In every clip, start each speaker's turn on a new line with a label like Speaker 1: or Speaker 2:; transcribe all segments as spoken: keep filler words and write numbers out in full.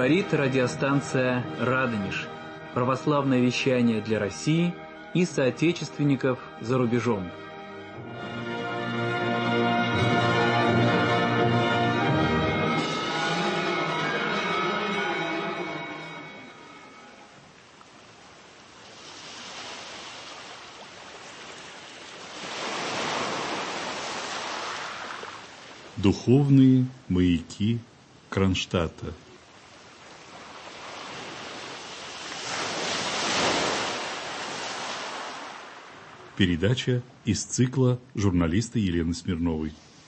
Speaker 1: Говорит радиостанция «Радонеж». Православное вещание для России и соотечественников за рубежом.
Speaker 2: Духовные маяки Кронштадта. Передача из цикла журналиста Елены Смирновой.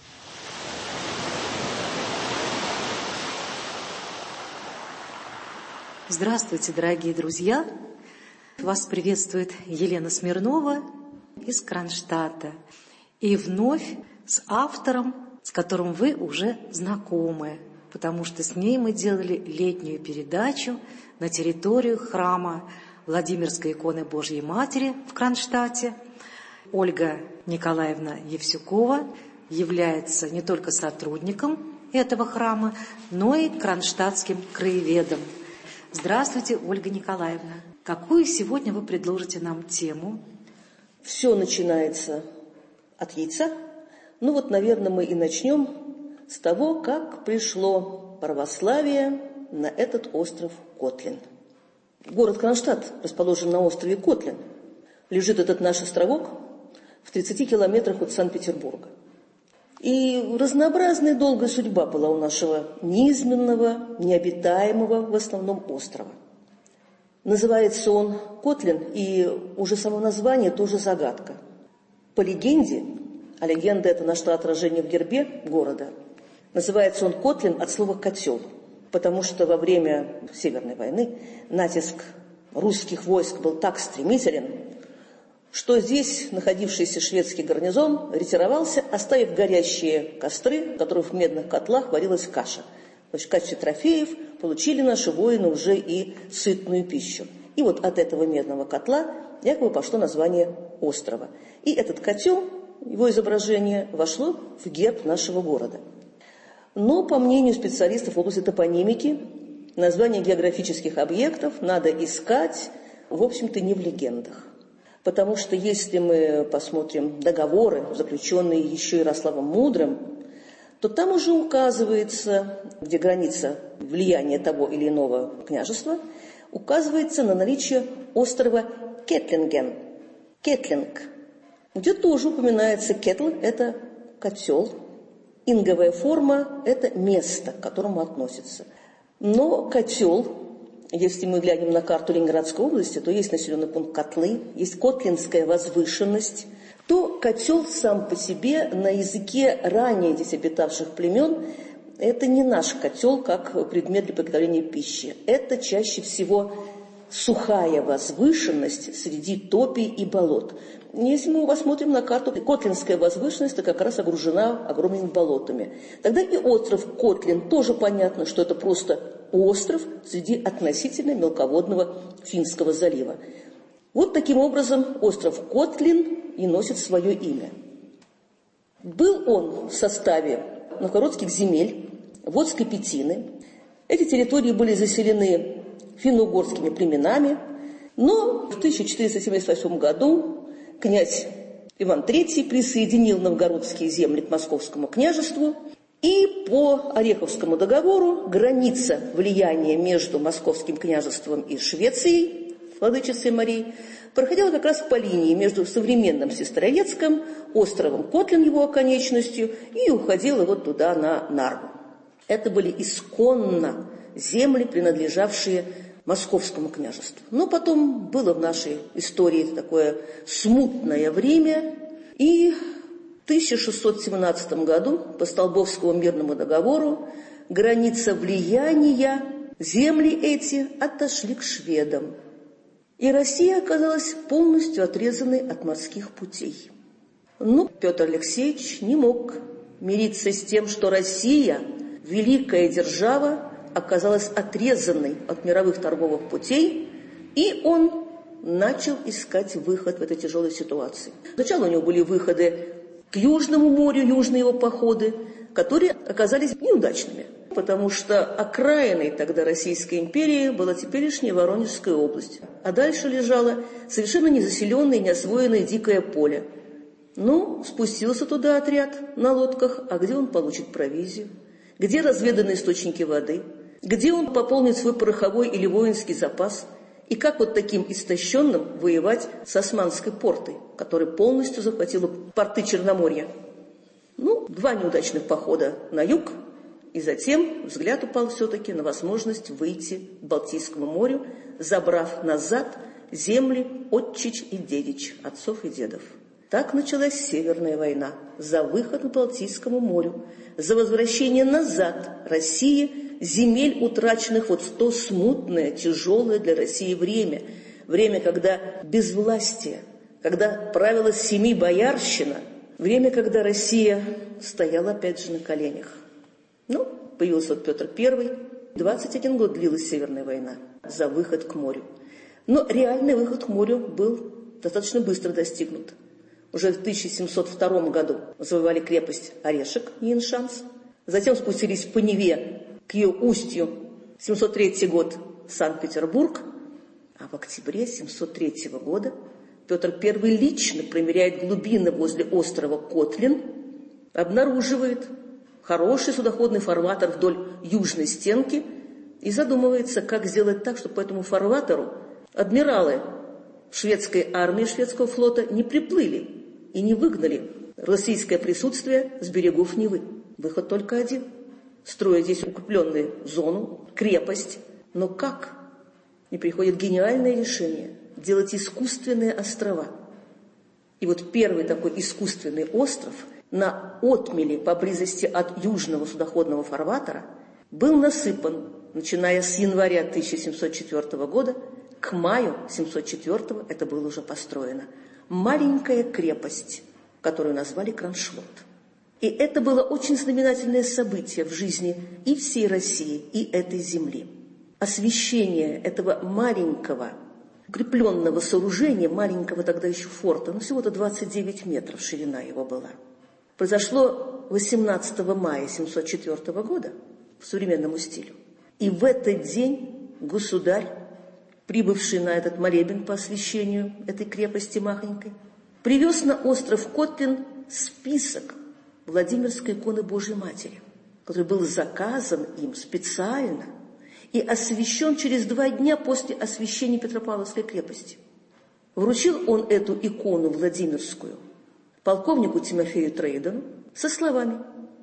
Speaker 3: Здравствуйте, дорогие друзья! Вас приветствует Елена Смирнова из Кронштадта. И вновь с автором, с которым вы уже знакомы, потому что с ней мы делали летнюю передачу на территорию храма Владимирской иконы Божьей Матери в Кронштадте. Ольга Николаевна Евсюкова является не только сотрудником этого храма, но и кронштадтским краеведом. Здравствуйте, Ольга Николаевна. Какую сегодня вы предложите нам тему?
Speaker 4: Все начинается от яйца. Ну вот, наверное, мы и начнем с того, как пришло православие на этот остров Котлин. Город Кронштадт расположен на острове Котлин. Лежит этот наш островок в тридцати километрах от Санкт-Петербурга. И разнообразная долгая судьба была у нашего низменного, необитаемого в основном острова. Называется он Котлин, и уже само название тоже загадка. По легенде, а легенда это нашло отражение в гербе города, называется он Котлин от слова «котел», потому что во время Северной войны натиск русских войск был так стремителен, что здесь находившийся шведский гарнизон ретировался, оставив горящие костры, в которых в медных котлах варилась каша. То есть в качестве трофеев получили наши воины уже и сытную пищу. И вот от этого медного котла якобы пошло название острова. И этот котел, его изображение, вошло в герб нашего города. Но, по мнению специалистов в области топонимики, название географических объектов надо искать, в общем-то, не в легендах. Потому что если мы посмотрим договоры, заключенные еще Ярославом Мудрым, то там уже указывается, где граница влияния того или иного княжества, указывается на наличие острова Кетлинген, Кетлинг, где тоже упоминается кетл, это котел, инговая форма, это место, к которому относится. Но котел, если мы глянем на карту Ленинградской области, то есть населенный пункт Котлы, есть Котлинская возвышенность, то котел сам по себе на языке ранее здесь обитавших племен это не наш котел как предмет для приготовления пищи. Это чаще всего сухая возвышенность среди топий и болот. Если мы посмотрим на карту, Котлинская возвышенность как раз окружена огромными болотами. Тогда и остров Котлин тоже понятно, что это просто остров среди относительно мелководного Финского залива. Вот таким образом остров Котлин и носит свое имя. Был он в составе новгородских земель, Водской Пятины. Эти территории были заселены финно-угорскими племенами, но в тысяча четыреста семьдесят восьмом году князь Иван Третий присоединил новгородские земли к Московскому княжеству, и по Ореховскому договору граница влияния между Московским княжеством и Швецией, владычицей Марией, проходила как раз по линии между современным Сестрорецком, островом Котлин его оконечностью, и уходила вот туда на Нарву. Это были исконно земли, принадлежавшие Московскому княжеству. Но потом было в нашей истории такое смутное время, и в тысяча шестьсот семнадцатом году по Столбовскому мирному договору граница влияния, земли эти отошли к шведам. И Россия оказалась полностью отрезанной от морских путей. Но Петр Алексеевич не мог мириться с тем, что Россия, великая держава, оказалась отрезанной от мировых торговых путей, и он начал искать выход в этой тяжелой ситуации. Сначала у него были выходы к Южному морю, южные его походы, которые оказались неудачными, потому что окраиной тогда Российской империи была теперешняя Воронежская область, а дальше лежало совершенно незаселенное и неосвоенное дикое поле. Ну, спустился туда отряд на лодках, а где он получит провизию? Где разведаны источники воды? Где он пополнит свой пороховой или воинский запас? И как вот таким истощенным воевать с Османской портой, которая полностью захватила порты Черноморья? Ну, два неудачных похода на юг, и затем взгляд упал все-таки на возможность выйти к Балтийскому морю, забрав назад земли отчич и дедич, отцов и дедов. Так началась Северная война за выход к Балтийскому морю, за возвращение назад России земель, утраченных вот в то смутное, тяжелое для России время. Время, когда безвластие, когда правила семи боярщина, время, когда Россия стояла опять же на коленях. Ну, появился вот Петр Первый, двадцать один год длилась Северная война за выход к морю. Но реальный выход к морю был достаточно быстро достигнут. Уже в тысяча семьсот втором году завоевали крепость Орешек, Ниншанс. Затем спустились по Неве к ее устью, семьсот третий год, Санкт-Петербург. А в октябре семьсот третьего года Петр Первый лично промеряет глубины возле острова Котлин, обнаруживает хороший судоходный фарватер вдоль южной стенки и задумывается, как сделать так, чтобы по этому фарватеру адмиралы шведской армии, шведского флота не приплыли и не выгнали российское присутствие с берегов Невы. Выход только один – строить здесь укрепленную зону, крепость. Но как? И приходит гениальное решение – делать искусственные острова. И вот первый такой искусственный остров на отмели поблизости от южного судоходного фарватера был насыпан, начиная с января тысяча семьсот четвёртого года, к маю семьсот четвёртого это было уже построено. Маленькая крепость, которую назвали Кронштадт. И это было очень знаменательное событие в жизни и всей России, и этой земли. Освящение этого маленького, укрепленного сооружения, маленького тогда еще форта, ну всего-то двадцать девять метров ширина его была, произошло восемнадцатого мая семьсот четвёртого года в современному стиле. И в этот день государь, прибывший на этот молебен по освящению этой крепости махонькой, привез на остров Котлин список Владимирской иконы Божьей Матери, который был заказан им специально и освящен через два дня после освящения Петропавловской крепости. Вручил он эту икону Владимирскую полковнику Тимофею Трейдену со словами: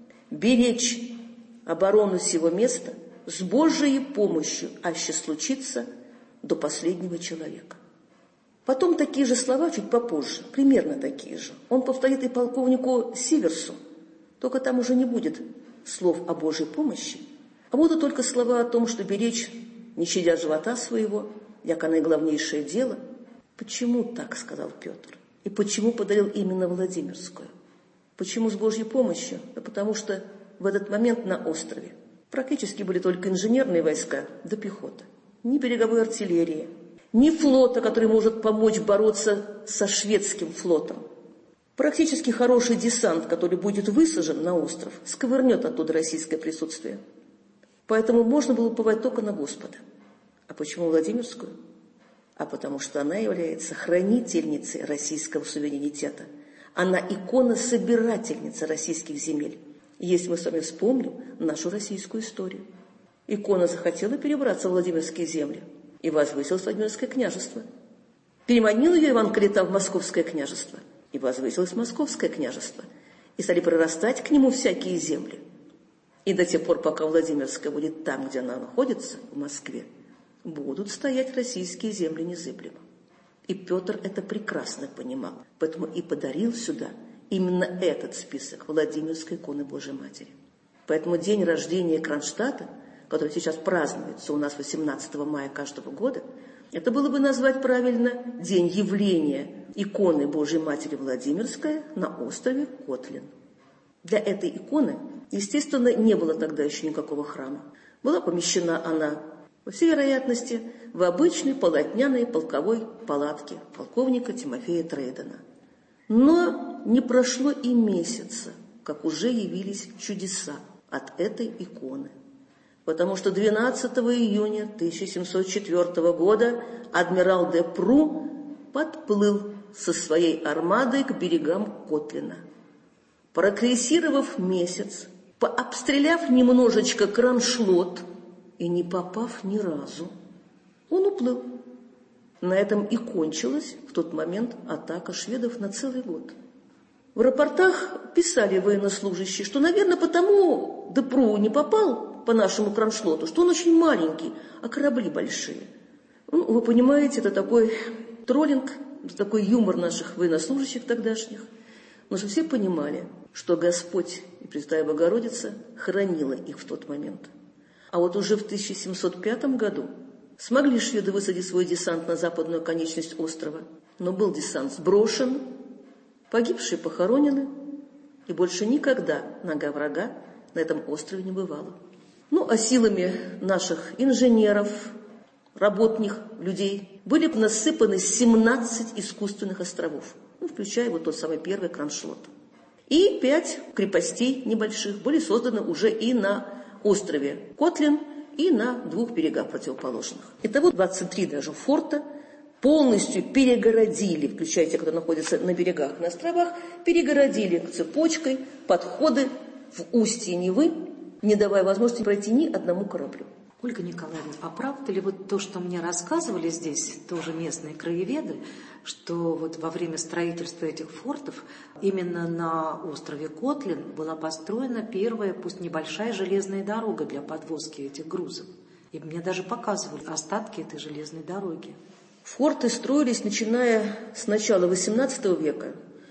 Speaker 4: «Беречь оборону сего места с Божией помощью, аще случится до последнего человека». Потом такие же слова чуть попозже, примерно такие же, он повторит и полковнику Сиверсу, только там уже не будет слов о Божьей помощи, а будут только слова о том, что беречь, не щадя живота своего, яко наиглавнейшее дело. Почему так сказал Петр? И почему подарил именно Владимирскую? Почему с Божьей помощью? Да потому что в этот момент на острове практически были только инженерные войска да пехота. Ни береговой артиллерии, ни флота, который может помочь бороться со шведским флотом. Практически хороший десант, который будет высажен на остров, сковырнет оттуда российское присутствие. Поэтому можно было уповать только на Господа. А почему Владимирскую? А потому что она является хранительницей российского суверенитета. Она икона-собирательница российских земель. Если мы с вами вспомним нашу российскую историю. Икона захотела перебраться в Владимирские земли и возвысилось Владимирское княжество. Переманил ее Иван Калита в Московское княжество и возвысилось Московское княжество. И стали прорастать к нему всякие земли. И до тех пор, пока Владимирская будет там, где она находится, в Москве, будут стоять российские земли незыблемо. И Петр это прекрасно понимал, поэтому и подарил сюда именно этот список Владимирской иконы Божьей Матери. Поэтому день рождения Кронштадта, который сейчас празднуется у нас восемнадцатого мая каждого года, это было бы назвать правильно день явления иконы Божьей Матери Владимирская на острове Котлин. Для этой иконы, естественно, не было тогда еще никакого храма. Была помещена она, по всей вероятности, в обычной полотняной полковой палатке полковника Тимофея Трейдена. Но не прошло и месяца, как уже явились чудеса от этой иконы. Потому что двенадцатого июня тысяча семьсот четвёртого года адмирал де Пру подплыл со своей армадой к берегам Котлина. Прокрейсировав месяц, пообстреляв немножечко Кроншлот и не попав ни разу, он уплыл. На этом и кончилась в тот момент атака шведов на целый год. В рапортах писали военнослужащие, что, наверное, потому де Пру не попал по нашему Кроншлоту, что он очень маленький, а корабли большие. Ну, вы понимаете, это такой троллинг, такой юмор наших военнослужащих тогдашних. Но же все понимали, что Господь и Пресвятая Богородица хранила их в тот момент. А вот уже в тысяча семьсот пятом году смогли шведы высадить свой десант на западную конечность острова, но был десант сброшен, погибшие похоронены, и больше никогда нога врага на этом острове не бывала. Ну, а силами наших инженеров, работных людей были насыпаны семнадцать искусственных островов, ну, включая вот тот самый первый Кроншлот. И пять крепостей небольших были созданы уже и на острове Котлин, и на двух берегах противоположных. Итого двадцать три даже форта полностью перегородили, включая те, которые находятся на берегах, на островах, перегородили цепочкой подходы в устье Невы, не давая возможности пройти ни одному кораблю.
Speaker 3: Ольга Николаевна, а правда ли вот то, что мне рассказывали здесь тоже местные краеведы, что вот во время строительства этих фортов именно на острове Котлин была построена первая, пусть небольшая, железная дорога для подвозки этих грузов? И мне даже показывали остатки этой железной дороги.
Speaker 4: Форты строились, начиная с начала восемнадцатого века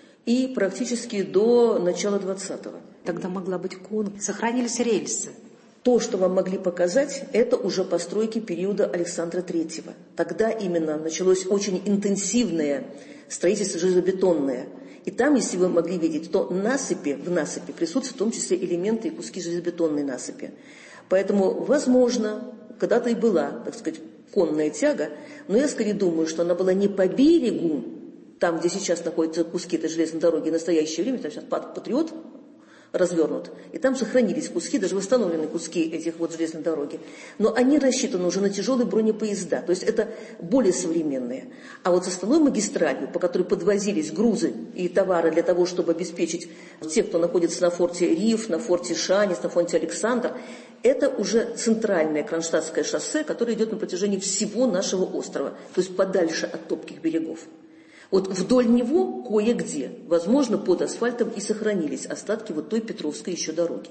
Speaker 4: и практически до начала двадцатого.
Speaker 3: Тогда могла быть конка. Сохранились рельсы.
Speaker 4: То, что вам могли показать, это уже постройки периода Александра Третьего. Тогда именно началось очень интенсивное строительство железобетонное. И там, если вы могли видеть, то насыпи, в насыпи присутствуют в том числе элементы и куски железобетонной насыпи. Поэтому, возможно, когда-то и была, так сказать, конная тяга, но я скорее думаю, что она была не по берегу, там, где сейчас находятся куски этой железной дороги в настоящее время, там сейчас Патриот развернут, и там сохранились куски, даже восстановлены куски этих вот железной дороги. Но они рассчитаны уже на тяжелые бронепоезда, то есть это более современные. А вот с основной магистралью, по которой подвозились грузы и товары для того, чтобы обеспечить тех, кто находится на форте Риф, на форте Шанис, на форте Александр, это уже центральное Кронштадтское шоссе, которое идет на протяжении всего нашего острова, то есть подальше от топких берегов. Вот вдоль него кое-где, возможно, под асфальтом и сохранились остатки вот той Петровской еще дороги.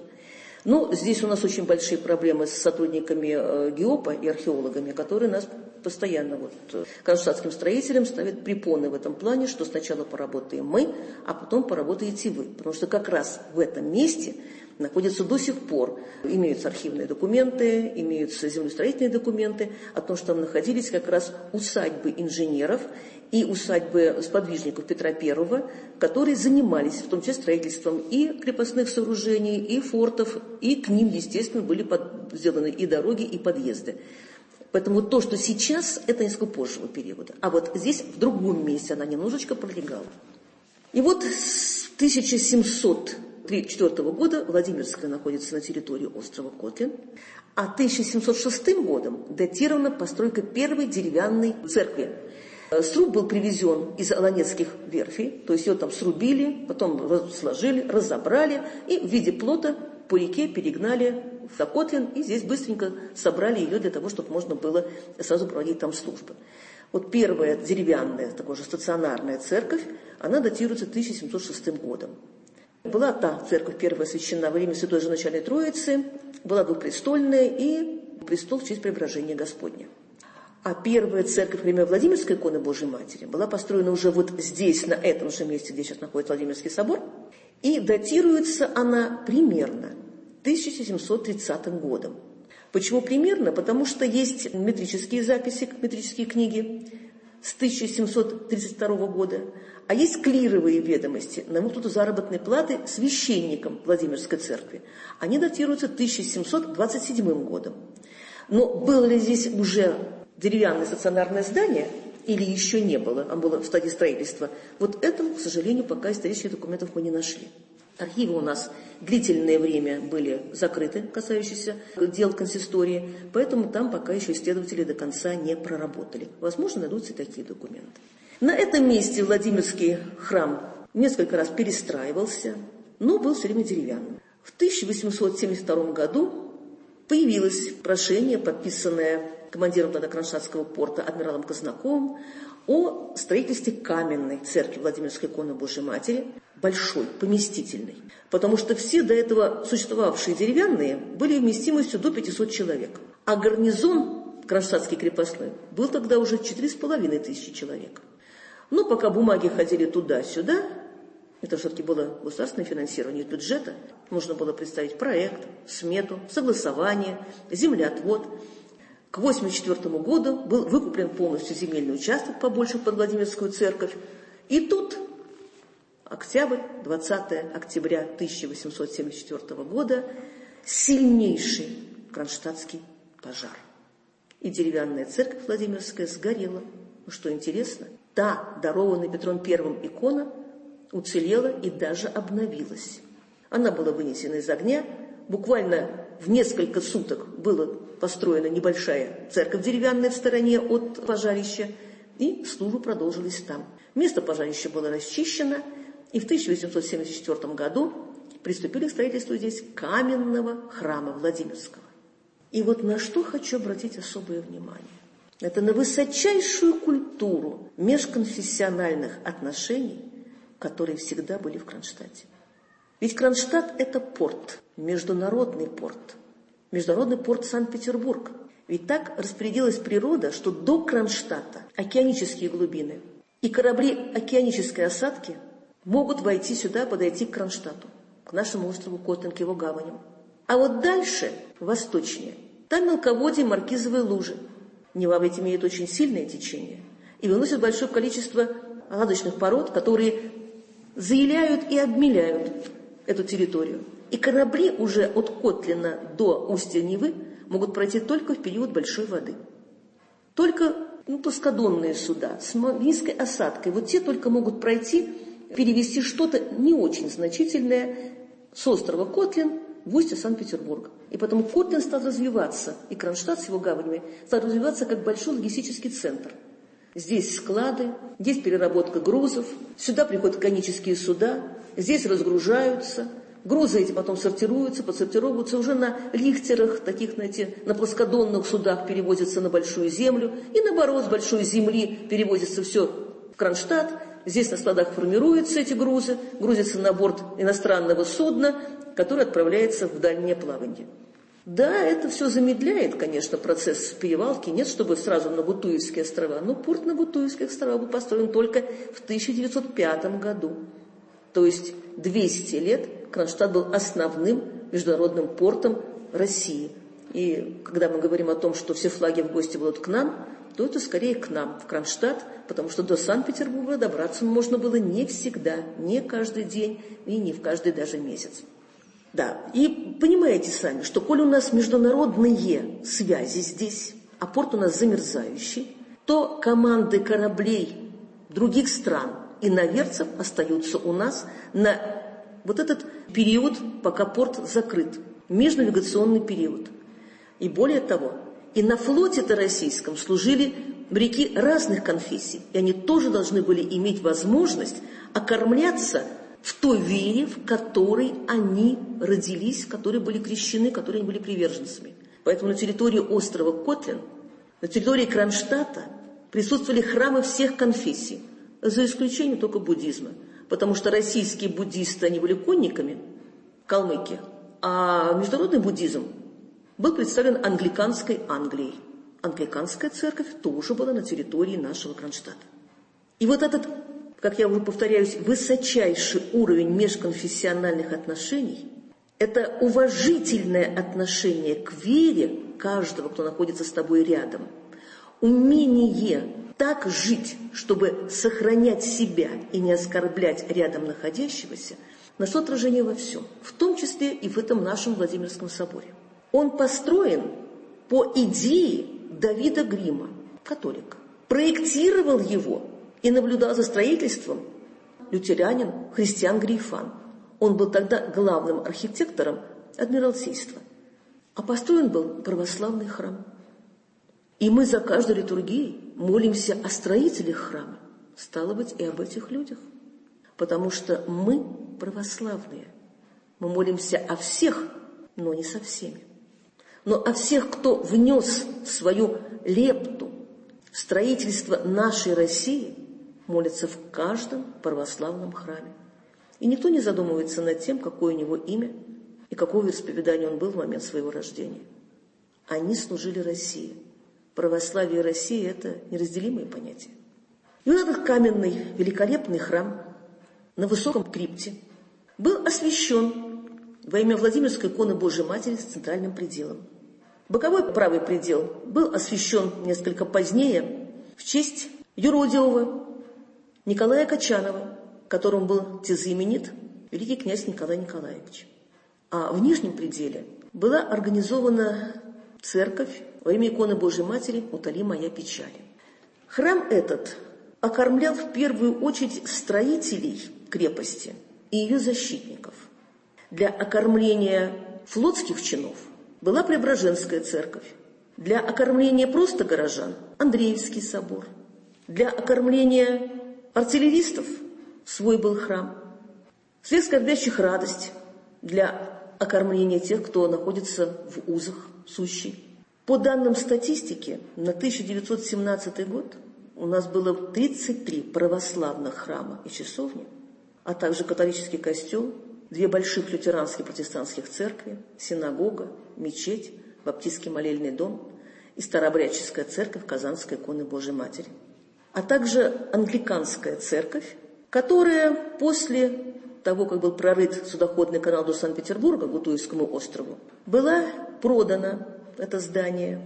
Speaker 4: Но здесь у нас очень большие проблемы с сотрудниками ГИОПа и археологами, которые нас постоянно, вот, кронштадтским строителям ставят препоны в этом плане, что сначала поработаем мы, а потом поработаете вы. Потому что как раз в этом месте находятся до сих пор, имеются архивные документы, имеются землестроительные документы о том, что там находились как раз усадьбы инженеров и усадьбы сподвижников Петра Первого, которые занимались в том числе строительством и крепостных сооружений, и фортов, и к ним, естественно, были под, сделаны и дороги, и подъезды. Поэтому то, что сейчас, это несколько позжего периода. А вот здесь, в другом месте, она немножечко пролегала. И вот с тысяча семьсот тридцать четвёртого года Владимирская находится на территории острова Котлин, а тысяча семьсот шестым годом датирована постройка первой деревянной церкви. Сруб был привезен из Аланецких верфей, то есть ее там срубили, потом сложили, разобрали и в виде плота по реке перегнали в Котлин, и здесь быстренько собрали ее для того, чтобы можно было сразу проводить там службы. Вот первая деревянная, такая же стационарная церковь, она датируется тысяча семьсот шестым годом. Была та церковь первая освящена во время Святой Изначальной Троицы, была двухпрестольная и престол в честь Преображения Господня. А первая церковь во время Владимирской иконы Божьей Матери была построена уже вот здесь, на этом же месте, где сейчас находится Владимирский собор, и датируется она примерно тысяча семьсот тридцатым годом. Почему примерно? Потому что есть метрические записи, метрические книги с тысяча семьсот тридцать второго года, а есть клировые ведомости на выплату заработной платы священникам Владимирской церкви. Они датируются тысяча семьсот двадцать седьмым годом. Но было ли здесь уже деревянное стационарное здание или еще не было, а было в стадии строительства? Вот этого, к сожалению, пока исторических документов мы не нашли. Архивы у нас длительное время были закрыты, касающиеся дел консистории, поэтому там пока еще исследователи до конца не проработали. Возможно, найдутся и такие документы. На этом месте Владимирский храм несколько раз перестраивался, но был все время деревянным. В тысяча восемьсот семьдесят втором году появилось прошение, подписанное командиром тогда Кронштадтского порта адмиралом Казнаковым, о строительстве каменной церкви Владимирской иконы Божьей Матери, большой, поместительной. Потому что все до этого существовавшие деревянные были вместимостью до пятисот человек. А гарнизон Кронштадтский крепостной был тогда уже четыре с половиной тысячи человек. Но пока бумаги ходили туда-сюда, это все-таки было государственное финансирование бюджета, нужно было представить проект, смету, согласование, землеотвод. К восемьдесят четвёртому году был выкуплен полностью земельный участок побольше под Владимирскую церковь. И тут, октябрь, двадцатое октября тысяча восемьсот семьдесят четвёртого года, сильнейший кронштадтский пожар. И деревянная церковь Владимирская сгорела. Ну, что интересно, та, дарованная Петром Первым икона, уцелела и даже обновилась. Она была вынесена из огня. Буквально в несколько суток была построена небольшая церковь деревянная в стороне от пожарища, и службы продолжились там. Место пожарища было расчищено, и в тысяча восемьсот семьдесят четвёртом году приступили к строительству здесь каменного храма Владимирского. И вот на что хочу обратить особое внимание. Это на высочайшую культуру межконфессиональных отношений, которые всегда были в Кронштадте. Ведь Кронштадт – это порт, международный порт, международный порт Санкт-Петербург. Ведь так распорядилась природа, что до Кронштадта океанические глубины и корабли океанической осадки могут войти сюда, подойти к Кронштадту, к нашему острову Котлин, к его гаваням. А вот дальше, восточнее, там мелководье Маркизовые лужи. Нева ведь имеет очень сильное течение и выносит большое количество осадочных пород, которые заиляют и обмеляют эту территорию. И корабли уже от Котлина до устья Невы могут пройти только в период большой воды. Только ну, плоскодонные суда с низкой осадкой, вот те только могут пройти, перевести что-то не очень значительное с острова Котлин в устье Санкт-Петербурга. И потому Котлин стал развиваться, и Кронштадт с его гаванями стал развиваться как большой логистический центр. Здесь склады, здесь переработка грузов, сюда приходят конические суда, здесь разгружаются, грузы эти потом сортируются, подсортировываются уже на лихтерах, таких, знаете, на плоскодонных судах перевозятся на большую землю, и наоборот, с большой земли перевозится все в Кронштадт, здесь на складах формируются эти грузы, грузятся на борт иностранного судна, которое отправляется в дальнее плавание. Да, это все замедляет, конечно, процесс перевалки. Нет, чтобы сразу на Бутуевские острова. Но порт на Бутуевских островах был построен только в тысяча девятьсот пятом году. То есть двести лет Кронштадт был основным международным портом России. И когда мы говорим о том, что все флаги в гости будут к нам, то это скорее к нам, в Кронштадт, потому что до Санкт-Петербурга добраться можно было не всегда, не каждый день и не в каждый даже месяц. Да, и понимаете сами, что коль у нас международные связи здесь, а порт у нас замерзающий, то команды кораблей других стран и иноверцев остаются у нас на вот этот период, пока порт закрыт, межнавигационный период. И более того, и на флоте-то российском служили моряки разных конфессий, и они тоже должны были иметь возможность окормляться в той вере, в которой они родились, в которой были крещены, которой они были приверженцами. Поэтому на территории острова Котлин, на территории Кронштадта присутствовали храмы всех конфессий, за исключением только буддизма. Потому что российские буддисты, они были конниками, калмыки, а международный буддизм был представлен англиканской Англией. Англиканская церковь тоже была на территории нашего Кронштадта. И вот этот, как я уже повторяюсь, высочайший уровень межконфессиональных отношений – это уважительное отношение к вере каждого, кто находится с тобой рядом, умение так жить, чтобы сохранять себя и не оскорблять рядом находящегося, нашло отражение во всем, в том числе и в этом нашем Владимирском соборе. Он построен по идее Давида Грима, католик, проектировал его и наблюдал за строительством лютеранин Христиан Грейфан. Он был тогда главным архитектором Адмиралтейства. А построен был православный храм. И мы за каждой литургией молимся о строителях храма, стало быть, и об этих людях. Потому что мы православные. Мы молимся о всех, но не со всеми. Но о всех, кто внес свою лепту в строительство нашей России, молятся в каждом православном храме. И никто не задумывается над тем, какое у него имя и какого вероисповедания он был в момент своего рождения. Они служили России. Православие и Россия – это неразделимые понятия. И вот этот каменный великолепный храм на высоком крипте был освящен во имя Владимирской иконы Божией Матери с центральным пределом. Боковой правый предел был освящен несколько позднее в честь юродивого Николая Качанова, которым был тезаименит великий князь Николай Николаевич. А в нижнем пределе была организована церковь во имя иконы Божией Матери «Утоли моя печаль». Храм этот окормлял в первую очередь строителей крепости и ее защитников. Для окормления флотских чинов была Преображенская церковь, для окормления просто горожан – Андреевский собор, для окормления артиллеристов свой был храм, свет скорбящих радость для окормления тех, кто находится в узах сущий. По данным статистики, на тысяча девятьсот семнадцатый год у нас было тридцать три православных храма и часовни, а также католический костел, две больших лютеранских протестантских церкви, синагога, мечеть, баптистский молельный дом и старообрядческая церковь Казанской иконы Божией Матери. А также англиканская церковь, которая после того, как был прорыт судоходный канал до Санкт-Петербурга, Гутуевскому острову, была продана это здание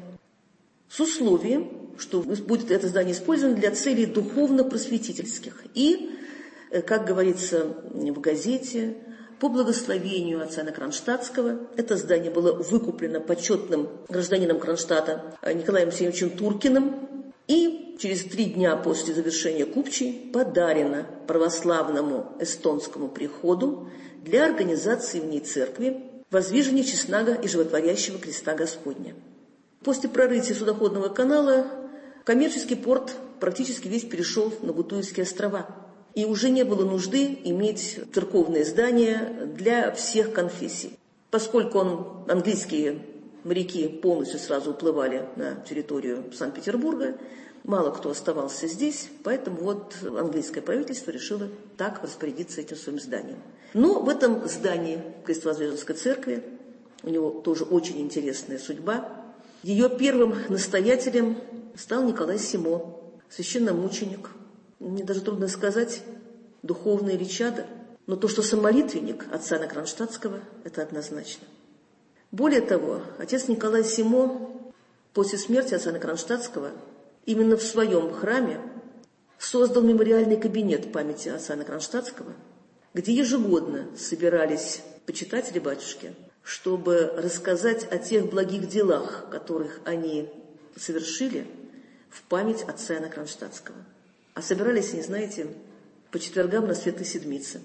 Speaker 4: с условием, что будет это здание использовано для целей духовно-просветительских. И, как говорится в газете, по благословению отца Иоанна Кронштадтского это здание было выкуплено почетным гражданином Кронштадта Николаем Алексеевичем Туркиным и через три дня после завершения купчей подарено православному эстонскому приходу для организации в ней церкви воздвижения честного и животворящего креста Господня. После прорытия судоходного канала коммерческий порт практически весь перешел на Гутуевские острова. И уже не было нужды иметь церковные здания для всех конфессий. Поскольку он, английские моряки полностью сразу уплывали на территорию Санкт-Петербурга, мало кто оставался здесь, поэтому вот английское правительство решило так распорядиться этим своим зданием. Но в этом здании Крестовоздвиженской церкви у него тоже очень интересная судьба. Ее первым настоятелем стал Николай Симо, священномученик. Мне даже трудно сказать, духовное ли чадо, но то, что самолитвенник отца Иоанна Кронштадтского, это однозначно. Более того, отец Николай Симо после смерти отца Иоанна Кронштадтского именно в своем храме создал мемориальный кабинет памяти отца Иоанна Кронштадтского, где ежегодно собирались почитатели батюшки, чтобы рассказать о тех благих делах, которых они совершили в память отца Иоанна Кронштадтского. А собирались они, знаете, по четвергам на Светлой Седмице.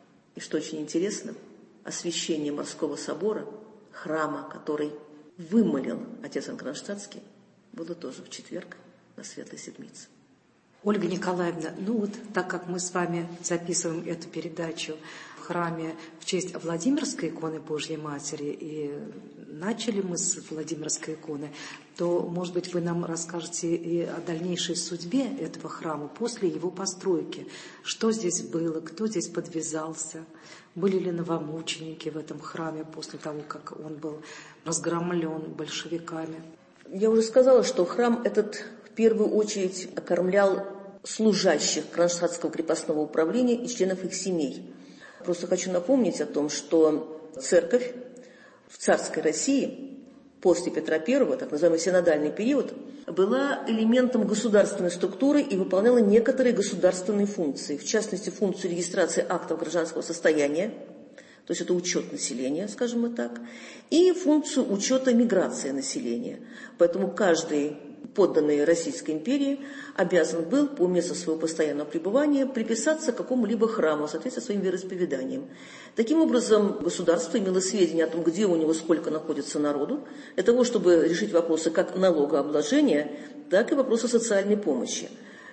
Speaker 4: И что очень интересно, освящение Морского собора, храма, который вымолил отец Иоанн Кронштадтский, было тоже в четверг на Светлой Седмице.
Speaker 3: Ольга Николаевна, ну вот так как мы с вами записываем эту передачу в храме в честь Владимирской иконы Божьей Матери, и начали мы с Владимирской иконы, то, может быть, вы нам расскажете и о дальнейшей судьбе этого храма после его постройки. Что здесь было, кто здесь подвязался, были ли новомученики в этом храме после того, как он был разгромлен большевиками?
Speaker 4: Я уже сказала, что храм этот в первую очередь окормлял служащих Кронштадтского крепостного управления и членов их семей. Просто хочу напомнить о том, что церковь в царской России после Петра Первого, так называемый синодальный период, была элементом государственной структуры и выполняла некоторые государственные функции, в частности, функцию регистрации актов гражданского состояния, то есть это учет населения, скажем мы так, и функцию учета миграции населения. Поэтому каждый подданный Российской империи обязан был по месту своего постоянного пребывания приписаться к какому-либо храму, соответственно, своим вероисповеданиям. Таким образом, государство имело сведения о том, где у него сколько находится народу, для того, чтобы решить вопросы как налогообложения, так и вопросы социальной помощи.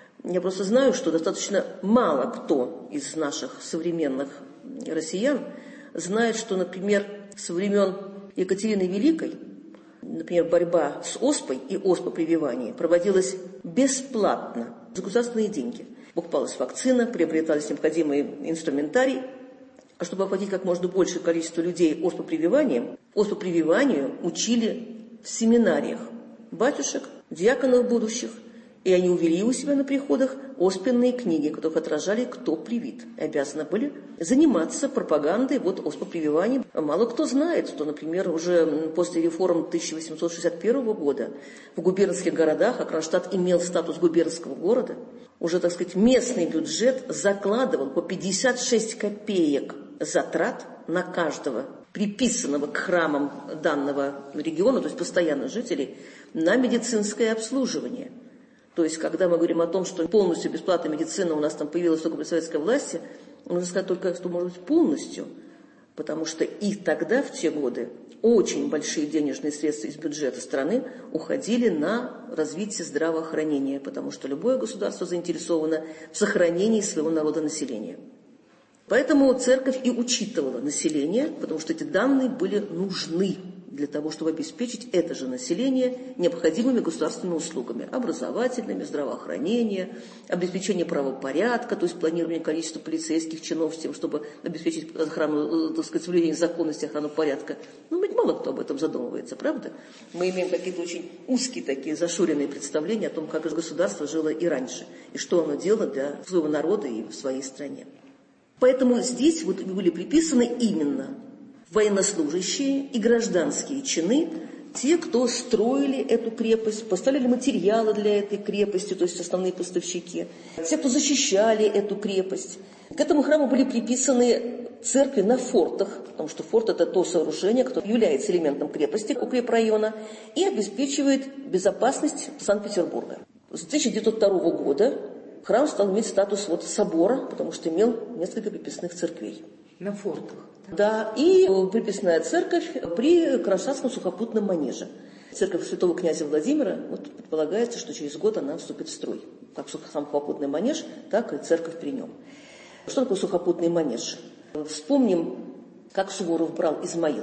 Speaker 4: Я просто знаю, что достаточно мало кто из наших современных россиян знает, что, например, со времен Екатерины Великой, например, борьба с оспой и оспопрививание проводилась бесплатно, за государственные деньги. Покупалась вакцина, приобретались необходимый инструментарий. А чтобы охватить как можно большее количество людей оспопрививанием, оспопрививанию учили в семинариях батюшек, диаконов будущих, и они увели у себя на приходах оспенные книги, в которых отражали, кто привит. И обязаны были заниматься пропагандой вот оспопрививанием. Мало кто знает, что, например, уже после реформ тысяча восемьсот шестьдесят первого года в губернских городах, а Кронштадт имел статус губернского города, уже, так сказать, местный бюджет закладывал по пятьдесят шесть копеек затрат на каждого приписанного к храмам данного региона, то есть постоянных жителей, на медицинское обслуживание. То есть, когда мы говорим о том, что полностью бесплатная медицина у нас там появилась только при советской власти, можно сказать только, что может быть полностью, потому что и тогда, в те годы, очень большие денежные средства из бюджета страны уходили на развитие здравоохранения, потому что любое государство заинтересовано в сохранении своего народонаселения. Поэтому церковь и учитывала население, потому что эти данные были нужны для того, чтобы обеспечить это же население необходимыми государственными услугами, образовательными, здравоохранения, обеспечение правопорядка, то есть планирование количества полицейских чинов с тем, чтобы обеспечить охрану, так сказать, соблюдение законности, охрану порядка. Ну, ведь мало кто об этом задумывается, правда? Мы имеем какие-то очень узкие такие зашоренные представления о том, как государство жило и раньше, и что оно делало для своего народа и в своей стране. Поэтому здесь вот были приписаны именно военнослужащие и гражданские чины, те, кто строили эту крепость, поставляли материалы для этой крепости, то есть основные поставщики, те, кто защищали эту крепость. К этому храму были приписаны церкви на фортах, потому что форт – это то сооружение, которое является элементом крепости, укрепрайона, и обеспечивает безопасность Санкт-Петербурга. С тысяча девятьсот второго года храм стал иметь статус вот собора, потому что имел несколько приписных церквей.
Speaker 3: На фортах.
Speaker 4: Да, и приписная церковь при Кронштадтском сухопутном манеже. Церковь святого князя Владимира, вот предполагается, что через год она вступит в строй. Как сам сухопутный манеж, так и церковь при нем. Что такое сухопутный манеж? Вспомним, как Суворов брал Измаил.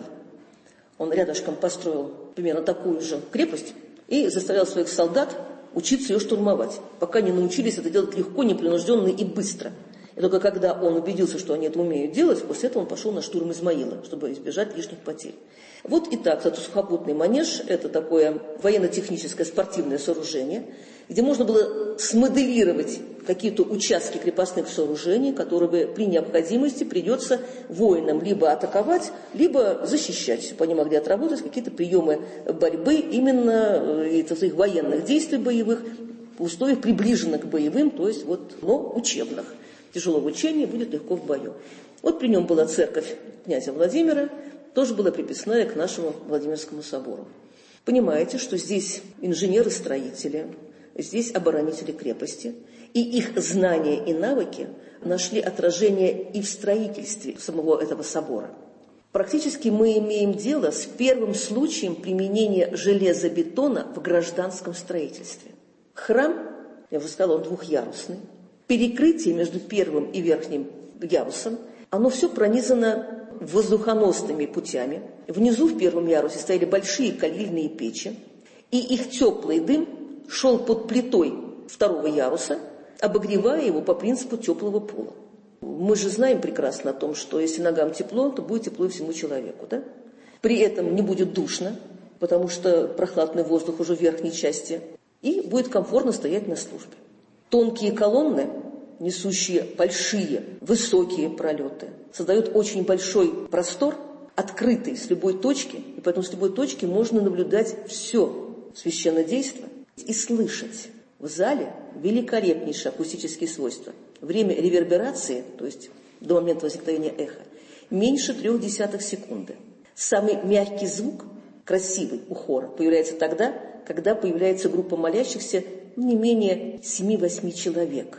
Speaker 4: Он рядышком построил примерно такую же крепость и заставлял своих солдат учиться ее штурмовать, пока не научились это делать легко, непринужденно и быстро. И только когда он убедился, что они это умеют делать, после этого он пошел на штурм Измаила, чтобы избежать лишних потерь. Вот и так, этот сухопутный манеж – это такое военно-техническое спортивное сооружение, где можно было смоделировать какие-то участки крепостных сооружений, которые бы при необходимости придется воинам либо атаковать, либо защищать, чтобы они могли отработать какие-то приемы борьбы именно их военных действий боевых в условиях приближенных к боевым, то есть вот, но учебных. Тяжелого учения будет легко в бою. Вот при нем была церковь князя Владимира, тоже была приписная к нашему Владимирскому собору. Понимаете, что здесь инженеры-строители, здесь оборонители крепости, и их знания и навыки нашли отражение и в строительстве самого этого собора. Практически мы имеем дело с первым случаем применения железобетона в гражданском строительстве. Храм, я уже сказала, он двухъярусный. Перекрытие между первым и верхним ярусом, оно все пронизано воздухоносными путями. Внизу в первом ярусе стояли большие калильные печи, и их теплый дым шел под плитой второго яруса, обогревая его по принципу теплого пола. Мы же знаем прекрасно о том, что если ногам тепло, то будет тепло и всему человеку, да? При этом не будет душно, потому что прохладный воздух уже в верхней части, и будет комфортно стоять на службе. Тонкие колонны, несущие большие, высокие пролеты, создают очень большой простор, открытый с любой точки, и поэтому с любой точки можно наблюдать все священное действо и слышать. В зале великолепнейшие акустические свойства. Время реверберации, то есть до момента возникновения эха, меньше трех десятых секунды. Самый мягкий звук, красивый у хора, появляется тогда, когда появляется группа молящихся не менее семи-восьми человек.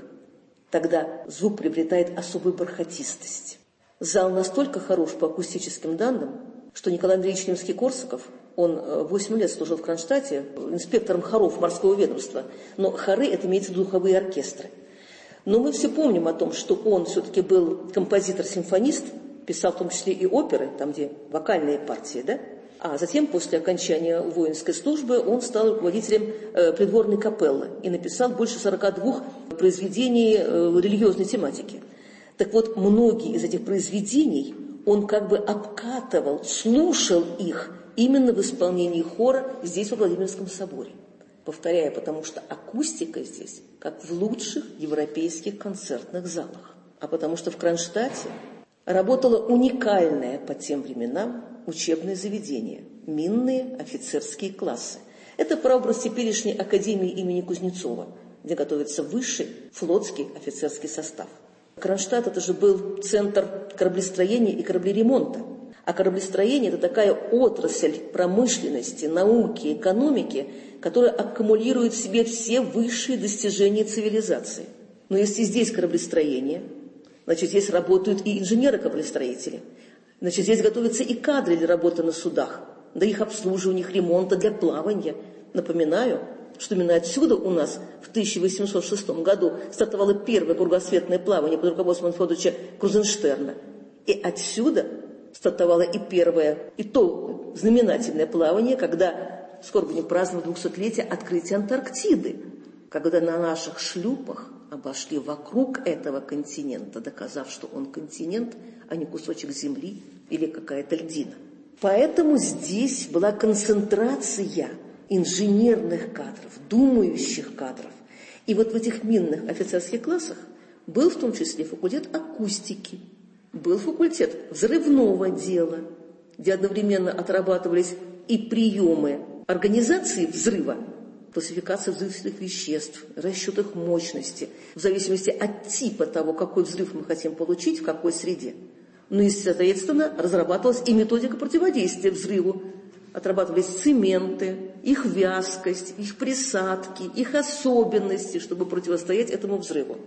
Speaker 4: Тогда звук приобретает особую бархатистость. Зал настолько хорош по акустическим данным, что Николай Андреевич Римский-Корсаков, он восемь лет служил в Кронштадте инспектором хоров морского ведомства, но хоры – это имеется в виду духовые оркестры. Но мы все помним о том, что он все-таки был композитор-симфонист, писал в том числе и оперы, там, где вокальные партии, да? А затем, после окончания воинской службы, он стал руководителем э, придворной капеллы и написал больше сорока двух произведений э, религиозной тематики. Так вот, многие из этих произведений он как бы обкатывал, слушал их именно в исполнении хора здесь, во Владимирском соборе. Повторяю, потому что акустика здесь, как в лучших европейских концертных залах. А потому что в Кронштадте работало уникальное по тем временам учебное заведение – минные офицерские классы. Это прообраз теперешней академии имени Кузнецова, где готовится высший флотский офицерский состав. Кронштадт – это же был центр кораблестроения и кораблеремонта. А кораблестроение – это такая отрасль промышленности, науки, экономики, которая аккумулирует в себе все высшие достижения цивилизации. Но если здесь кораблестроение, значит, здесь работают и инженеры-кораблестроители. Значит, здесь готовятся и кадры для работы на судах, для их обслуживания, их ремонта, для плавания. Напоминаю, что именно отсюда у нас в тысяча восемьсот шестом году стартовало первое кругосветное плавание под руководством Федоровича Крузенштерна. И отсюда стартовало и первое, и то знаменательное плавание, когда скоро будем праздновать двухсотлетие открытия Антарктиды, когда на наших шлюпах обошли вокруг этого континента, доказав, что он континент, а не кусочек земли или какая-то льдина. Поэтому здесь была концентрация инженерных кадров, думающих кадров. И вот в этих минных офицерских классах был в том числе факультет акустики, был факультет взрывного дела, где одновременно отрабатывались и приемы организации взрыва, классификация взрывчатых веществ, расчет их мощности, в зависимости от типа того, какой взрыв мы хотим получить, в какой среде. Ну и, соответственно, разрабатывалась и методика противодействия взрыву. Отрабатывались цементы, их вязкость, их присадки, их особенности, чтобы противостоять этому взрыву.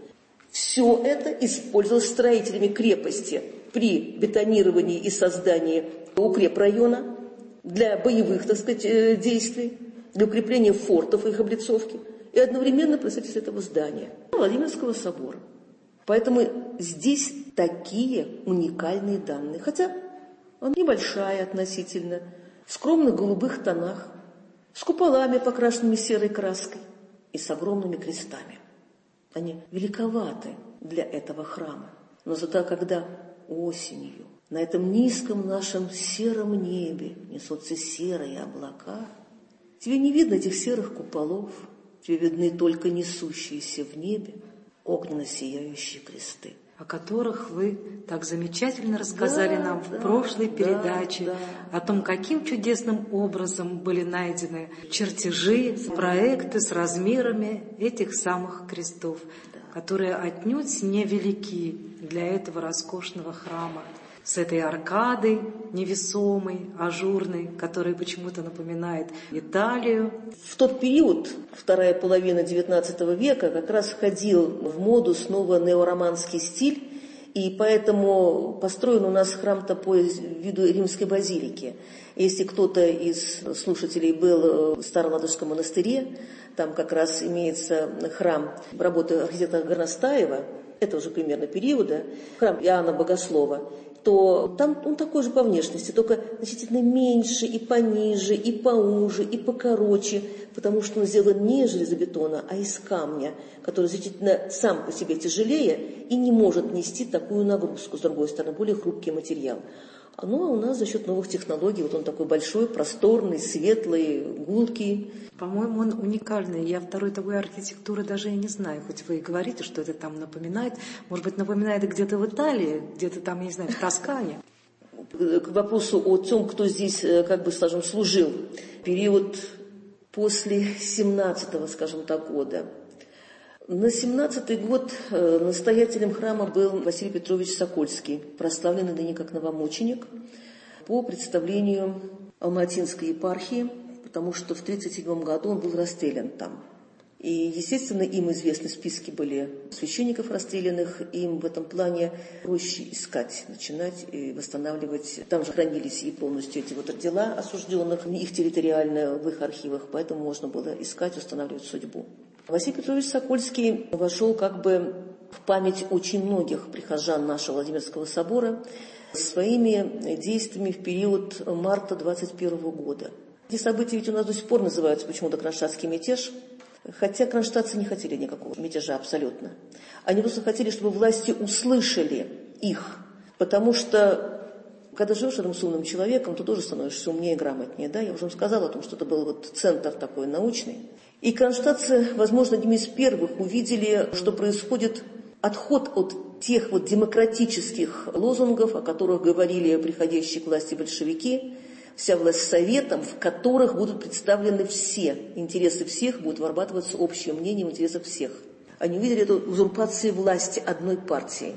Speaker 4: Все это использовалось строителями крепости при бетонировании и создании укрепрайона для боевых, так сказать, действий, для укрепления фортов и их облицовки, и одновременно при строительстве этого здания, Владимирского собора. Поэтому здесь такие уникальные данные, хотя она небольшая относительно, в скромных голубых тонах, с куполами, покрашенными серой краской, и с огромными крестами. Они великоваты для этого храма, но зато когда осенью на этом низком нашем сером небе несутся серые облака, тебе не видно этих серых куполов, тебе видны только несущиеся в небе огненно-сияющие кресты,
Speaker 3: о которых вы так замечательно рассказали да, нам да, в прошлой передаче, да, да. О том, каким чудесным образом были найдены чертежи, проекты с размерами этих самых крестов, да. которые отнюдь невелики для этого роскошного храма, с этой аркадой невесомой, ажурной, которая почему-то напоминает Италию.
Speaker 4: В тот период, вторая половина девятнадцатого века, как раз входил в моду снова неороманский стиль, и поэтому построен у нас храм-то по виду римской базилики. Если кто-то из слушателей был в Староладожском монастыре, там как раз имеется храм работы архитектора Горностаева, это уже примерно периода, храм Иоанна Богослова, то там он такой же по внешности, только значительно меньше и пониже, и поуже, и покороче, потому что он сделан не из железобетона, а из камня, который значительно сам по себе тяжелее и не может нести такую нагрузку, с другой стороны, более хрупкий материал. Ну, а у нас за счет новых технологий, вот он такой большой, просторный, светлый, гулкий.
Speaker 3: По-моему, он уникальный. Я второй такой архитектуры даже и не знаю. Хоть вы и говорите, что это там напоминает. Может быть, напоминает где-то в Италии, где-то там, я не знаю, в Тоскане.
Speaker 4: К вопросу о том, кто здесь, как бы, скажем, служил. Период после семнадцатого, скажем так, года. На семнадцатый год настоятелем храма был Василий Петрович Сокольский, прославленный ныне как новомученик, по представлению Алматинской епархии, потому что в тридцать седьмом году он был расстрелян там. И, естественно, им известны списки были священников расстрелянных, им в этом плане проще искать, начинать и восстанавливать. Там же хранились и полностью эти вот дела осужденных, их территориально в их архивах, поэтому можно было искать, устанавливать судьбу. Василий Петрович Сокольский вошел как бы в память очень многих прихожан нашего Владимирского собора своими действиями в период марта двадцать первого года. Эти события ведь у нас до сих пор называются почему-то кронштадтский мятеж. Хотя кронштадтцы не хотели никакого мятежа абсолютно. Они просто хотели, чтобы власти услышали их. Потому что, когда живешь рядом с умным человеком, то тоже становишься умнее и грамотнее. Да? Я уже вам сказала о том, что это был вот центр такой научный. И кронштадтцы, возможно, одними из первых увидели, что происходит отход от тех вот демократических лозунгов, о которых говорили приходящие к власти большевики, вся власть советом, в которых будут представлены все, интересы всех будут вырабатываться общее мнение в интересах всех. Они увидели эту узурпацию власти одной партии.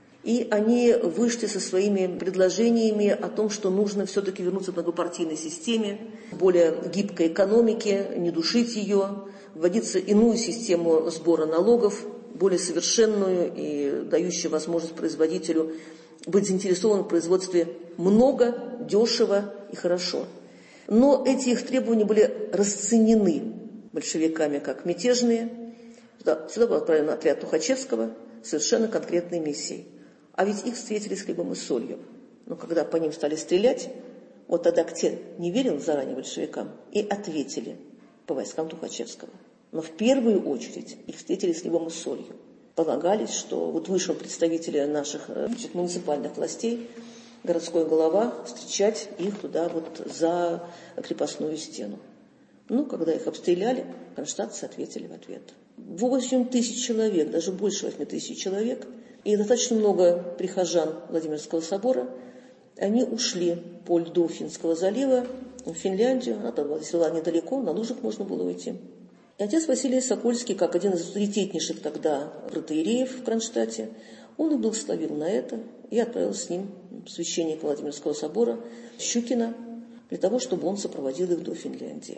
Speaker 4: И они вышли со своими предложениями о том, что нужно все-таки вернуться к многопартийной системе, более гибкой экономике, не душить ее, вводиться иную систему сбора налогов, более совершенную и дающую возможность производителю быть заинтересованным в производстве много, дешево и хорошо. Но эти их требования были расценены большевиками как мятежные. Сюда, сюда был отправлен отряд Тухачевского с совершенно конкретной миссией. А ведь их встретили с хлебом и солью. Но когда по ним стали стрелять, вот тогда те не верил заранее большевикам и ответили по войскам Тухачевского. Но в первую очередь их встретили с хлебом и солью. Полагались, что вот вышел представители наших значит, муниципальных властей, городской голова, встречать их туда вот за крепостную стену. Ну, когда их обстреляли, кронштадтцы ответили в ответ. восемь тысяч человек, даже больше восемь тысяч человек, и достаточно много прихожан Владимирского собора, они ушли по льду Финского залива в Финляндию, она там была недалеко, на лыжах можно было уйти. И отец Василий Сокольский, как один из авторитетнейших тогда протоиереев в Кронштадте, он и благословил на это, и отправил с ним священника Владимирского собора Щукина, для того, чтобы он сопроводил их до Финляндии.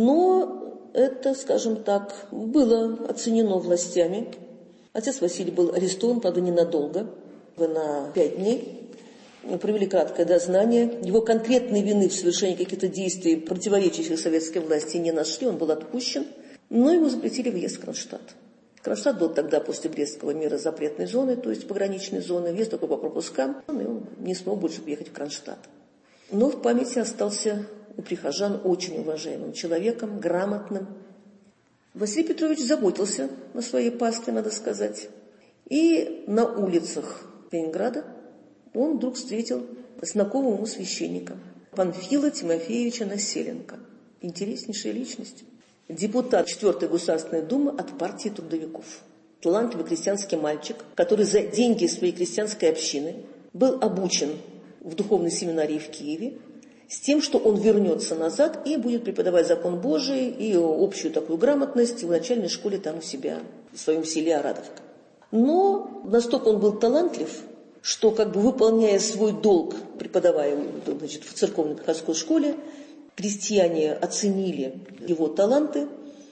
Speaker 4: Но это, скажем так, было оценено властями. Отец Василий был арестован, правда, ненадолго, на пять дней. Провели краткое дознание. Его конкретной вины в совершении каких-то действий, противоречащих советской власти, не нашли, он был отпущен. Но ему запретили въезд в Кронштадт. Кронштадт был тогда после Брестского мира запретной зоной, то есть пограничной зоны, въезд только по пропускам, и он не смог больше приехать в Кронштадт. Но в памяти остался у прихожан очень уважаемым человеком, грамотным. Василий Петрович заботился о своей пастве, надо сказать. И на улицах Ленинграда он вдруг встретил знакомого ему священника, Панфила Тимофеевича Населенко. Интереснейшая личность. Депутат четвёртой Государственной Думы от партии трудовиков. Талантливый крестьянский мальчик, который за деньги своей крестьянской общины был обучен в духовной семинарии в Киеве, с тем, что он вернется назад и будет преподавать закон Божий и общую такую грамотность в начальной школе там у себя, в своем селе Орадовка. Но настолько он был талантлив, что, как бы выполняя свой долг, преподавая значит, в церковной приходской школе, крестьяне оценили его таланты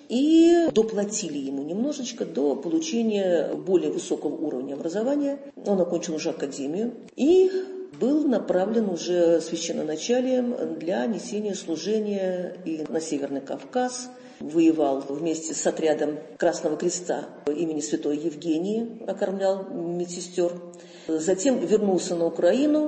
Speaker 4: и доплатили ему немножечко до получения более высокого уровня образования. Он окончил уже академию и был направлен уже священноначалием для несения служения и на Северный Кавказ. Воевал вместе с отрядом Красного Креста имени Святой Евгении, окормлял медсестер. Затем вернулся на Украину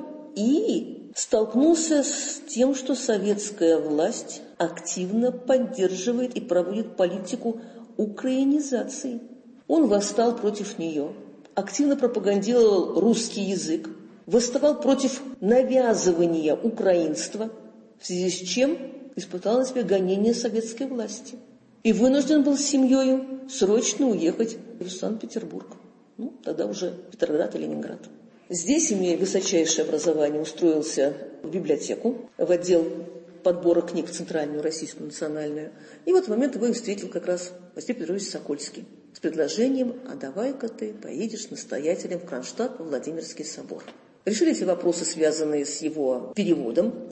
Speaker 4: и столкнулся с тем, что советская власть активно поддерживает и проводит политику украинизации. Он восстал против нее, активно пропагандировал русский язык, восставал против навязывания украинства, в связи с чем испытал на себе гонение советской власти. И вынужден был с семьей срочно уехать в Санкт-Петербург. Ну, тогда уже Петроград и Ленинград. Здесь, имея высочайшее образование, устроился в библиотеку, в отдел подбора книг в Центральную Российскую национальную. И в этот момент его и встретил как раз Василий Петрович Сокольский с предложением: а давай-ка ты поедешь настоятелем в Кронштадт во Владимирский собор. Решили эти вопросы, связанные с его переводом.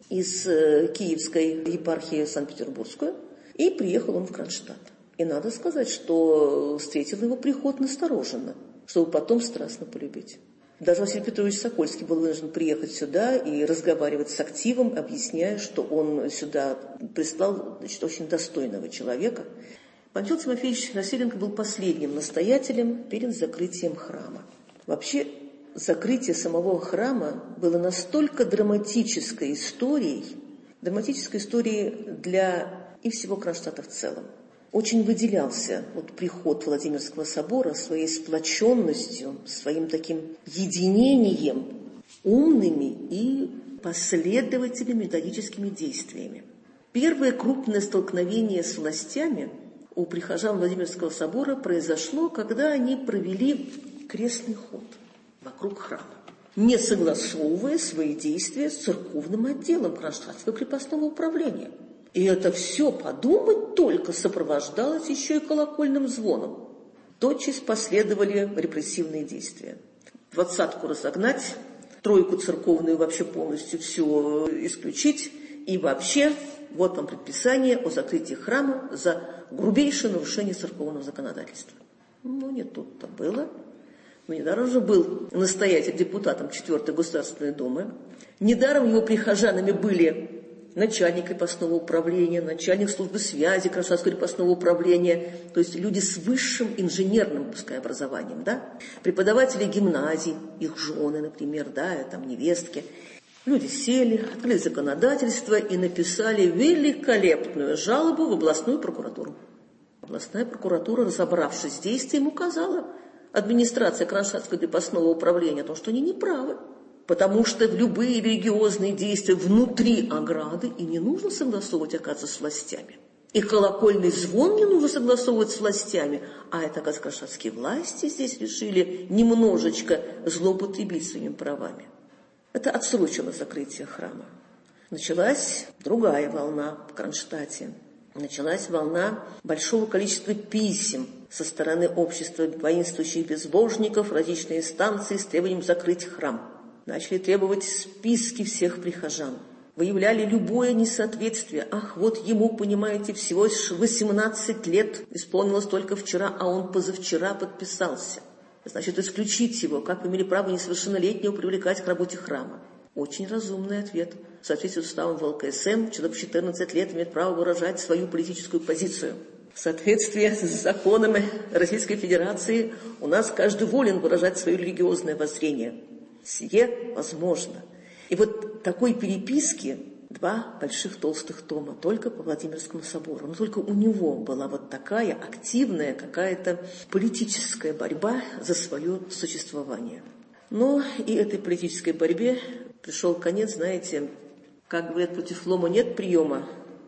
Speaker 4: из Киевской епархии в Санкт-Петербургскую, и приехал он в Кронштадт. И надо сказать, что встретил его приход настороженно, чтобы потом страстно полюбить. Даже Василий Петрович Сокольский был вынужден приехать сюда и разговаривать с активом, объясняя, что он сюда прислал, значит, очень достойного человека. Панфил Тимофеевич Василенко был последним настоятелем перед закрытием храма. Вообще, закрытие самого храма было настолько драматической историей, драматической историей для и всего Кронштадта в целом. Очень выделялся вот приход Владимирского собора своей сплоченностью, своим таким единением, умными и последовательными методическими действиями. Первое крупное столкновение с властями у прихожан Владимирского собора произошло, когда они провели крестный ход вокруг храма, не согласовывая свои действия с церковным отделом Кронштадтского крепостного управления. И это все, подумать только, сопровождалось еще и колокольным звоном. Тотчас последовали репрессивные действия. Двадцатку разогнать, тройку церковную вообще полностью все исключить. И вообще, вот вам предписание о закрытии храма за грубейшее нарушение церковного законодательства. Ну, не тут-то было. Но недаром же был настоятель депутатом четвёртой Государственной Думы. Недаром его прихожанами были начальник крепостного управления, начальник службы связи Кронштадтского крепостного управления, то есть люди с высшим инженерным, пускай, образованием, да, преподаватели гимназий, их жены, например, да, там невестки. Люди сели, открыли законодательство и написали великолепную жалобу в областную прокуратуру. Областная прокуратура, разобравшись с действием, указала администрации Кронштадтского крепостного управления о том, что они неправы. Потому что в любые религиозные действия внутри ограды и не нужно согласовывать, оказывается, с властями. И колокольный звон не нужно согласовывать с властями. А это, оказывается, кронштадтские власти здесь решили немножечко злоупотребить своими правами. Это отсрочило закрытие храма. Началась другая волна в Кронштадте. Началась волна большого количества писем со стороны общества воинствующих безбожников, различные инстанции с требованием закрыть храм. Начали требовать списки всех прихожан. Выявляли любое несоответствие. Ах, вот ему, понимаете, всего восемнадцать лет, исполнилось только вчера, а он позавчера подписался. Значит, исключить его, как вы имели право несовершеннолетнего привлекать к работе храма. Очень разумный ответ. В соответствии с уставом вэ эл ка эс эм, человек в четырнадцать лет имеет право выражать свою политическую позицию. В соответствии с законами Российской Федерации у нас каждый волен выражать свое религиозное воззрение. Сие возможно. И вот такой переписки два больших толстых тома только по Владимирскому собору. Но только у него была вот такая активная какая-то политическая борьба за свое существование. Но и этой политической борьбе пришел конец, знаете, как говорят, против лома нет приема.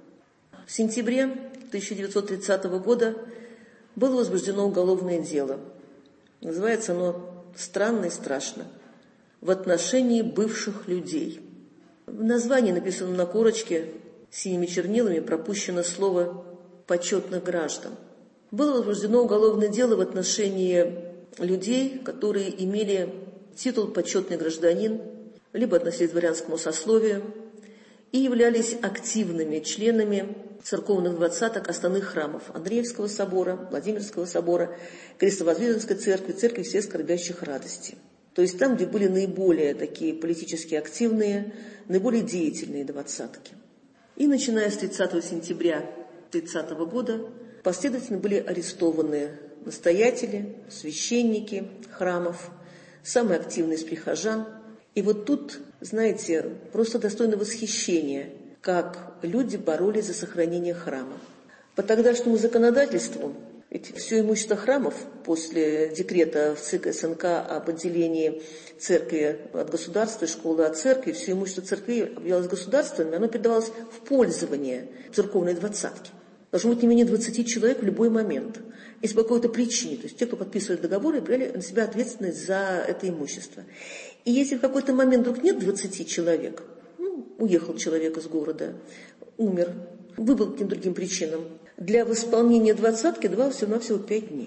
Speaker 4: В сентябре тысяча девятьсот тридцатого года было возбуждено уголовное дело. Называется оно странно и страшно. В отношении бывших людей. В названии, написанном на корочке, синими чернилами пропущено слово «почетных граждан». Было возбуждено уголовное дело в отношении людей, которые имели титул «почетный гражданин», либо относились к дворянскому сословию, и являлись активными членами церковных двадцаток основных храмов Андреевского собора, Владимирского собора, Крестовоздвиженской церкви, церкви всех скорбящих радости. То есть там, где были наиболее такие политически активные, наиболее деятельные двадцатки. И начиная с тридцатого сентября тридцатого года последовательно были арестованы настоятели, священники храмов, самые активные из прихожан. И вот тут, знаете, просто достойно восхищения, как люди боролись за сохранение храма. По тогдашнему законодательству, ведь все имущество храмов после декрета в ЦИК СНК об отделении церкви от государства, школы от церкви, все имущество церкви объявлялось государственным, оно передавалось в пользование церковной двадцатки. Должно быть не менее двадцати человек в любой момент. Если по какой-то причине, то есть те, кто подписывали договоры, брали на себя ответственность за это имущество. И если в какой-то момент вдруг нет двадцати человек, ну, уехал человек из города, умер, выбыл по каким-то другим причинам, для восполнения двадцатки давалось всего-навсего пять дней.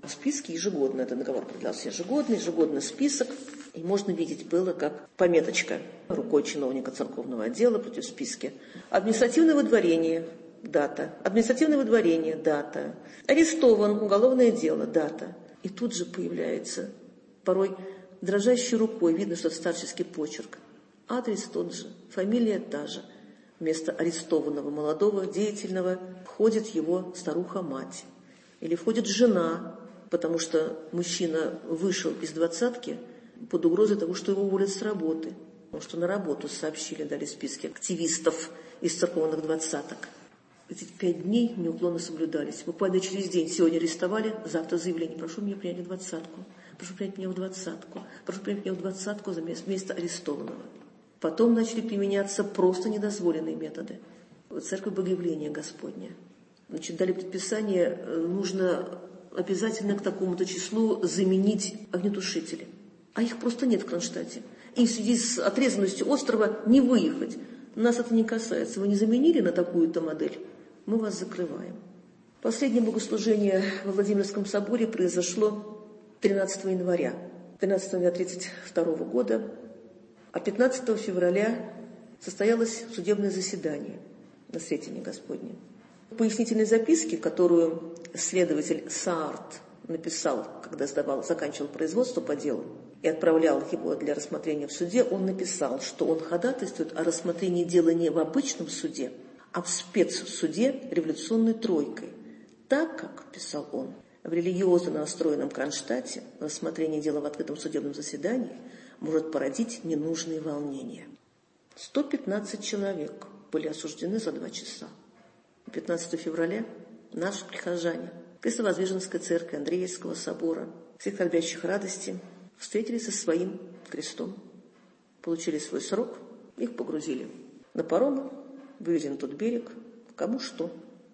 Speaker 4: списки ежегодно. Этот договор продлялся ежегодно, ежегодно список. И можно видеть было, как пометочка рукой чиновника церковного отдела против списки. Административное выдворение, дата. Административное выдворение, дата. Арестован, уголовное дело, дата. И тут же появляется, порой дрожащей рукой, видно, что это старческий почерк. Адрес тот же, фамилия та же. Вместо арестованного молодого деятельного входит его старуха-мать. Или входит жена, потому что мужчина вышел из двадцатки под угрозой того, что его уволят с работы. Потому что на работу сообщили, дали списки активистов из церковных двадцаток. Эти пять дней неуклонно соблюдались. Буквально через день. Сегодня арестовали, завтра заявление. Прошу меня принять в двадцатку. Прошу принять меня в двадцатку. Прошу принять меня в двадцатку за место арестованного. Потом начали применяться просто недозволенные методы. Церковь Богоявления Господня. Значит, дали предписание, нужно обязательно к такому-то числу заменить огнетушители. А их просто нет в Кронштадте. И в связи с отрезанностью острова не выехать. Нас это не касается. Вы не заменили на такую-то модель, мы вас закрываем. Последнее богослужение во Владимирском соборе произошло тринадцатого января. тринадцатого января тысяча девятьсот тридцать второго года. А пятнадцатого февраля состоялось судебное заседание на Сретенье Господне. В пояснительной записке, которую следователь Саарт написал, когда сдавал, заканчивал производство по делу и отправлял его для рассмотрения в суде, он написал, что он ходатайствует о рассмотрении дела не в обычном суде, а в спецсуде революционной тройкой. Так как, писал он, в религиозно настроенном Кронштадте рассмотрение дела в открытом судебном заседании может породить ненужные волнения. сто пятнадцать человек были осуждены за два часа. пятнадцатого февраля наши прихожане Крестовоздвиженской церкви Андреевского собора, всех скорбящих радости, встретились со своим крестом, получили свой срок, их погрузили на паромы, вывезли на тот берег, кому что.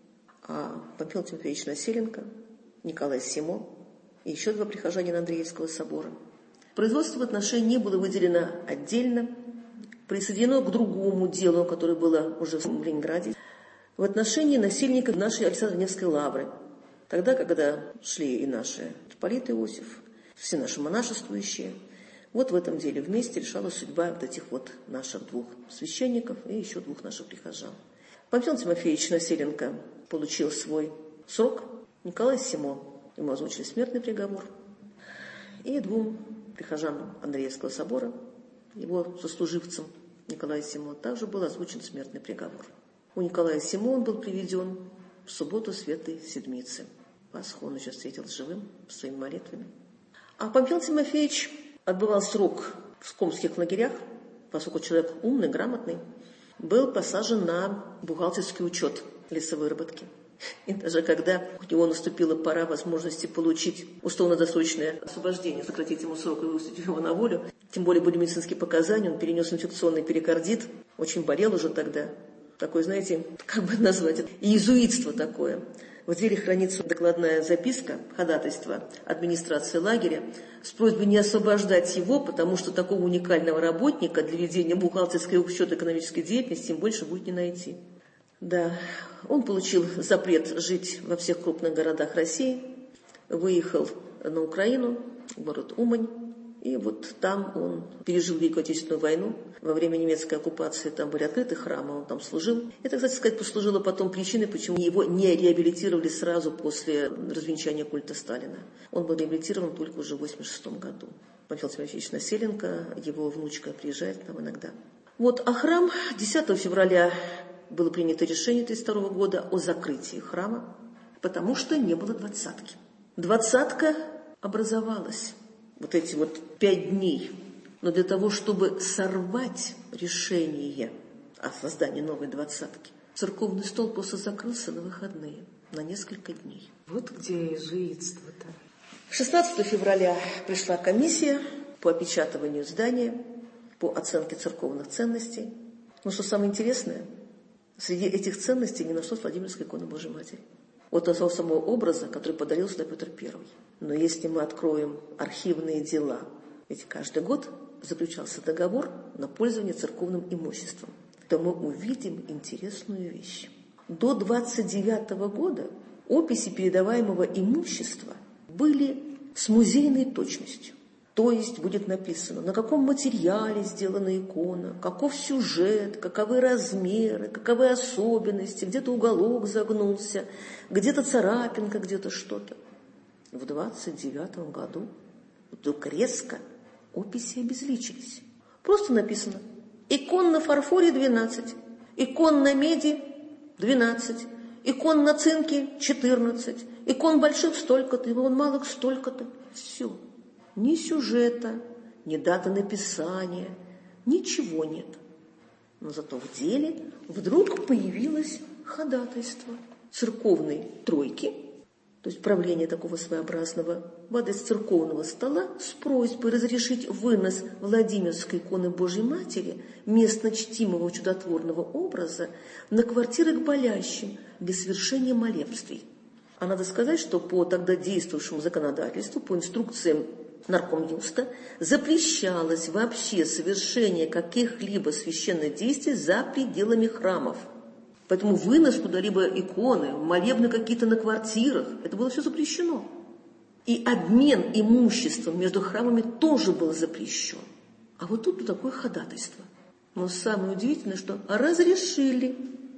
Speaker 4: А Памфил Тимофеевич Населенко, Николай Симо и еще два прихожанина Андреевского собора. Производство в отношении не было выделено отдельно, присоединено к другому делу, которое было уже в Ленинграде, в отношении насильника нашей Александро-Невской лавры. Тогда, когда шли и наши митрополит Иосиф, все наши монашествующие, вот в этом деле вместе решалась судьба вот этих вот наших двух священников и еще двух наших прихожан. Памфил Тимофеевич Населенко получил свой срок, Николай Симо, ему озвучили смертный приговор, и двум прихожанам Андреевского собора, его сослуживцам Николаю Симо, также был озвучен смертный приговор. У Николая Симо он был приведен в субботу Светлой Седмицы. Пасху он еще встретил живым, своими молитвами. А Памфил Тимофеевич отбывал срок в комских лагерях, поскольку человек умный, грамотный, был посажен на бухгалтерский учет лесовыработки. И даже когда у него наступила пора возможности получить условно-досрочное освобождение, сократить ему срок и выпустить его на волю, тем более были медицинские показания, он перенес инфекционный перикардит, очень болел уже тогда. Такое, знаете, как бы назвать это, иезуитство такое. В деле хранится докладная записка, ходатайство администрации лагеря с просьбой не освобождать его, потому что такого уникального работника для ведения бухгалтерской учета экономической деятельности им больше будет не найти. Да, он получил запрет жить во всех крупных городах России, выехал на Украину, в город Умань, и вот там он пережил Великую Отечественную войну. Во время немецкой оккупации там были открыты храмы, он там служил. Это, кстати сказать, послужило потом причиной, почему его не реабилитировали сразу после развенчания культа Сталина. Он был реабилитирован только уже в восемьдесят шестом году. Памфил Тимофеевич Населенко, его внучка приезжает там иногда. Вот, а храм десятого февраля было принято решение тысяча девятьсот тридцать второго года о закрытии храма, потому что не было двадцатки. Двадцатка образовалась. Вот эти вот пять дней. Но для того, чтобы сорвать решение о создании новой двадцатки, церковный стол просто закрылся на выходные, на несколько дней.
Speaker 3: Вот где иезуитство-то.
Speaker 4: шестнадцатого февраля пришла комиссия по опечатыванию здания, по оценке церковных ценностей. Но что самое интересное, среди этих ценностей не нашлось Владимирской иконы Божьей Матери. Вот того самого образа, который подарил сюда Петр Первый. Но если мы откроем архивные дела, ведь каждый год заключался договор на пользование церковным имуществом, то мы увидим интересную вещь. До двадцать девятого года описи передаваемого имущества были с музейной точностью. То есть будет написано, на каком материале сделана икона, каков сюжет, каковы размеры, каковы особенности, где-то уголок загнулся, где-то царапинка, где-то что-то. В двадцать девятом году вдруг резко описи обезличились. Просто написано: икон на фарфоре двенадцать, икон на меди двенадцать, икон на цинке четырнадцать, икон больших столько-то, икон малых столько-то. Все. Ни сюжета, ни даты написания, ничего нет. Но зато в деле вдруг появилось ходатайство церковной тройки, то есть правление такого своеобразного, в адрес церковного стола с просьбой разрешить вынос Владимирской иконы Божьей Матери, местно чтимого чудотворного образа, на квартиры к болящим для совершения молебствий. А надо сказать, что по тогда действующему законодательству, по инструкциям наркомюста, запрещалось вообще совершение каких-либо священных действий за пределами храмов. Поэтому вынос куда-либо иконы, молебны какие-то на квартирах, это было все запрещено. И обмен имуществом между храмами тоже был запрещен. А вот тут такое ходатайство. Но самое удивительное, что разрешили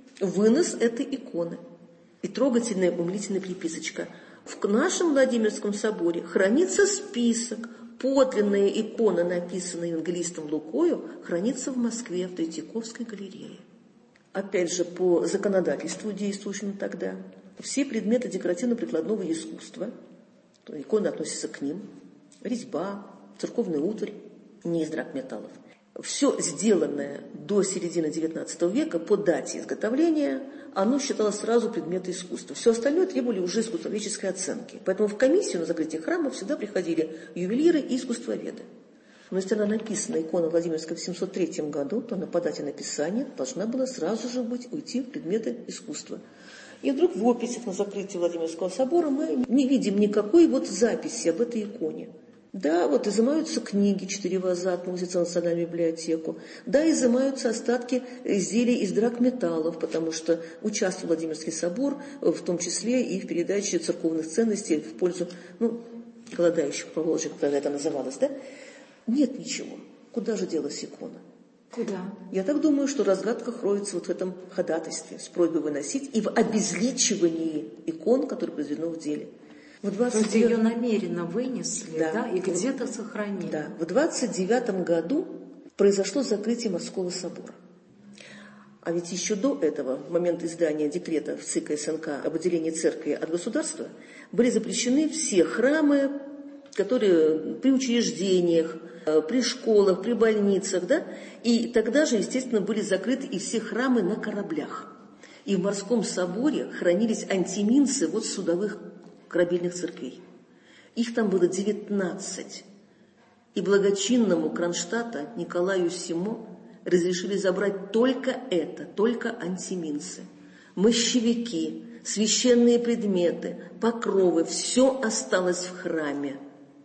Speaker 4: вынос этой иконы. И трогательная умилительная приписочка. В нашем Владимирском соборе хранится список. Подлинная икона, написанная евангелистом Лукою, хранится в Москве, в Третьяковской галерее. Опять же, по законодательству, действующему тогда, все предметы декоративно-прикладного искусства, то иконы относятся к ним, резьба, церковная утварь, не из драгметаллов. Все сделанное до середины девятнадцатого века по дате изготовления, оно считалось сразу предметом искусства. Все остальное требовали уже искусствоведческой оценки. Поэтому в комиссию на закрытие храмов всегда приходили ювелиры и искусствоведы. Но если она написана, икона Владимирская, в семьсот третьем году, то она по дате написания должна была сразу же быть, уйти в предметы искусства. И вдруг в описях на закрытии Владимирского собора мы не видим никакой вот записи об этой иконе. Да, вот изымаются книги, четыре ваза относятся в Национальную библиотеку. Да, изымаются остатки изделий из драгметаллов, потому что участвовал Владимирский собор, в том числе и в передаче церковных ценностей в пользу, ну, голодающих Поволжья, когда это называлось, да? Нет ничего. Куда же делась икона?
Speaker 3: Куда?
Speaker 4: Я так думаю, что разгадка кроется вот в этом ходатайстве с просьбой выносить и в обезличивании икон, которые произведено в деле. В двадцать девятом...
Speaker 3: То есть ее намеренно вынесли, да,
Speaker 4: да,
Speaker 3: и где-то сохранили.
Speaker 4: Да, в двадцать девятом году произошло закрытие Московского собора. А ведь еще до этого, в момент издания декрета в ЦИК СНК об отделении церкви от государства, были запрещены все храмы, которые при учреждениях, при школах, при больницах, да, и тогда же, естественно, были закрыты и все храмы на кораблях. И в Морском соборе хранились антиминцы вот судовых корабельных церквей. Их там было девятнадцать. И благочинному Кронштадта Николаю Симо разрешили забрать только это, только антиминцы. Мощевики, священные предметы, покровы, все осталось в храме.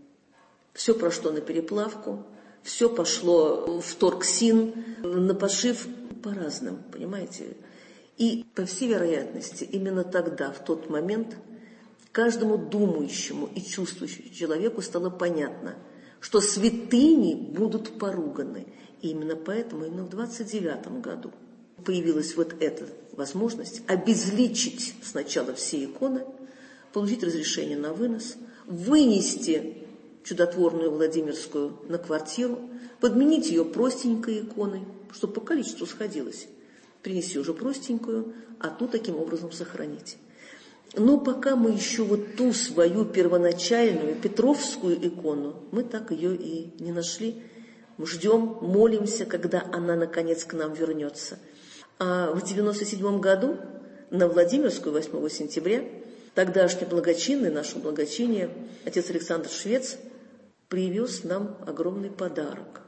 Speaker 4: Все прошло на переплавку, все пошло в торксин, на пошив по-разному, понимаете? И, по всей вероятности, именно тогда, в тот момент, каждому думающему и чувствующему человеку стало понятно, что святыни будут поруганы. И именно поэтому, именно в двадцать девятом году появилась вот эта возможность обезличить сначала все иконы, получить разрешение на вынос, вынести чудотворную Владимирскую на квартиру, подменить ее простенькой иконой, чтобы по количеству сходилось. Принеси уже простенькую, а ту таким образом сохранить. Но пока мы еще вот ту свою первоначальную Петровскую икону, мы так ее и не нашли. Мы ждем, молимся, когда она наконец к нам вернется. А в девяносто седьмом году на Владимирскую восьмого сентября тогдашний благочинный, наше благочиние, отец Александр Швец, привез нам огромный подарок.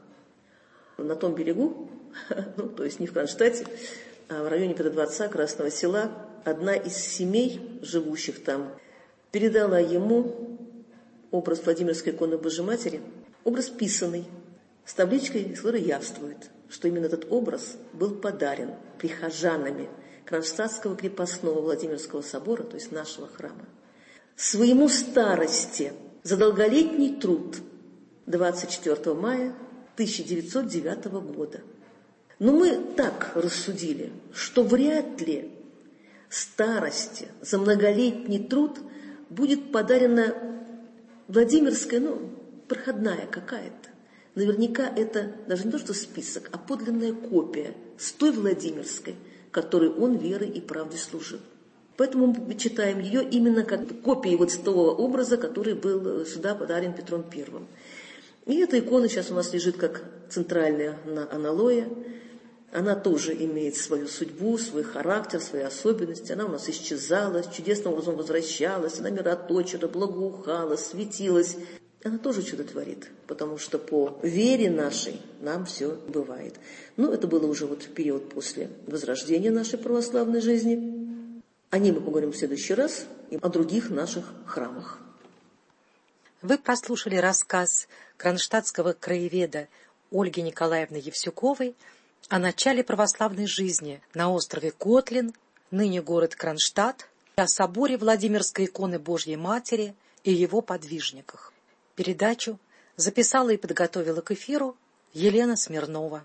Speaker 4: На том берегу, ну, то есть не в Кронштадте, а в районе Петродворца, Красного Села, одна из семей, живущих там, передала ему образ Владимирской иконы Божьей Матери, образ писанный, с табличкой, из которой явствует, что именно этот образ был подарен прихожанами Кронштадтского крепостного Владимирского собора, то есть нашего храма. своему старости за долголетний труд двадцать четвёртого мая тысяча девятьсот девятого года. Но мы так рассудили, что вряд ли старости за многолетний труд будет подарена Владимирская, ну, проходная какая-то. Наверняка это даже не то, что список, а подлинная копия с той Владимирской, которой он верой и правдой служил. Поэтому мы читаем ее именно как копией вот того образа, который был сюда подарен Петром Первым. И эта икона сейчас у нас лежит как центральная на аналое. Она тоже имеет свою судьбу, свой характер, свои особенности. Она у нас исчезала, чудесным образом возвращалась, она мироточила, благоухала, светилась. Она тоже чудо творит, потому что по вере нашей нам все бывает. Но это было уже вот период после возрождения нашей православной жизни. О ней мы поговорим в следующий раз и о других наших храмах.
Speaker 3: Вы прослушали рассказ кронштадтского краеведа Ольги Николаевны Евсюковой о начале православной жизни на острове Котлин, ныне город Кронштадт, о соборе Владимирской иконы Божьей Матери и его подвижниках. Передачу записала и подготовила к эфиру Елена Смирнова.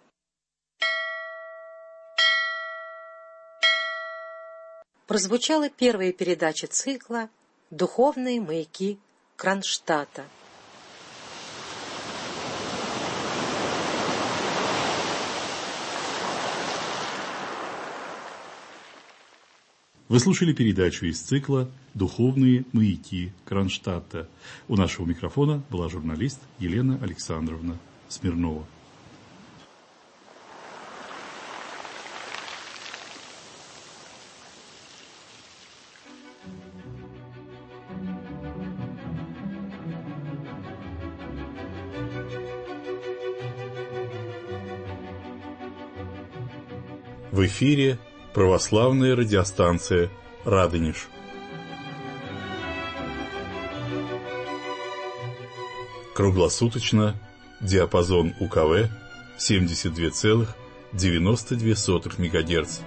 Speaker 3: Прозвучала первая передача цикла «Духовные маяки Кронштадта».
Speaker 2: Вы слушали передачу из цикла «Духовные маяки Кронштадта». У нашего микрофона была журналист Елена Александровна Смирнова. В эфире православная радиостанция «Радонеж». Круглосуточно диапазон У К В семьдесят два целых девяносто две сотых мегагерц.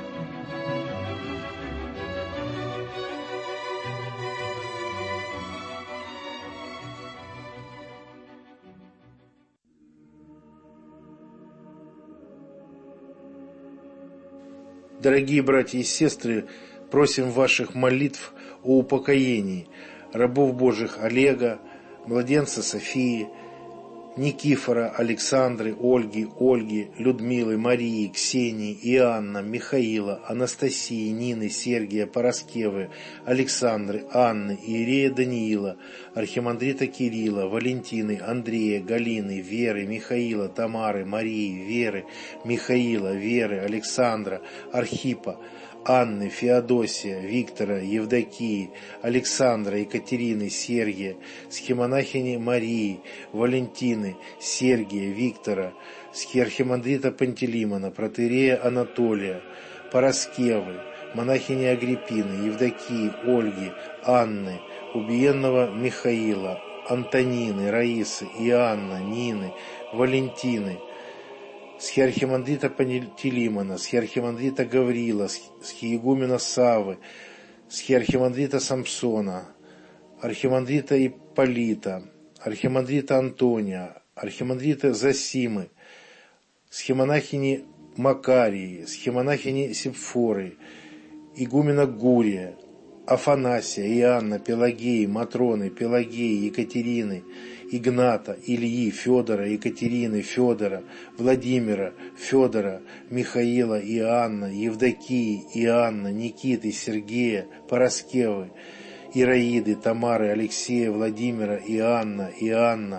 Speaker 5: Дорогие братья и сестры, просим ваших молитв о упокоении рабов Божьих Олега, младенца Софии, Никифора, Александры, Ольги, Ольги, Людмилы, Марии, Ксении, Иоанна, Михаила, Анастасии, Нины, Сергия, Пороскевы, Александры, Анны, Иерея Даниила, архимандрита Кирилла, Валентины, Андрея, Галины, Веры, Михаила, Тамары, Марии, Веры, Михаила, Веры, Александра, Архипа, Анны, Феодосия, Виктора, Евдокии, Александра, Екатерины, Сергия, схимонахини Марии, Валентины, Сергия, Виктора, схиархимандрита Пантелеймона, протоиерея Анатолия, Пороскевы, монахини Агриппины, Евдокии, Ольги, Анны, убиенного Михаила, Антонины, Раисы, Иоанна, Нины, Валентины, схиархимандрита Пантелеймона, схиархимандрита Гаврила, схиегумена Саввы, схиархимандрита Самсона, архимандрита Ипполита, архимандрита Антония, архимандрита Зосимы, схимонахини Макарии, схимонахини Сепфоры, игумена Гурия, Афанасия, Иоанна, Пелагеи, Матроны, Пелагеи, Екатерины, Игната, Ильи, Федора, Екатерины, Федора, Владимира, Федора, Михаила, Иоанна, Евдокии, Иоанна, Никиты, Сергея, Пороскевы, Ираиды, Тамары, Алексея, Владимира, Иоанна, Иоанна,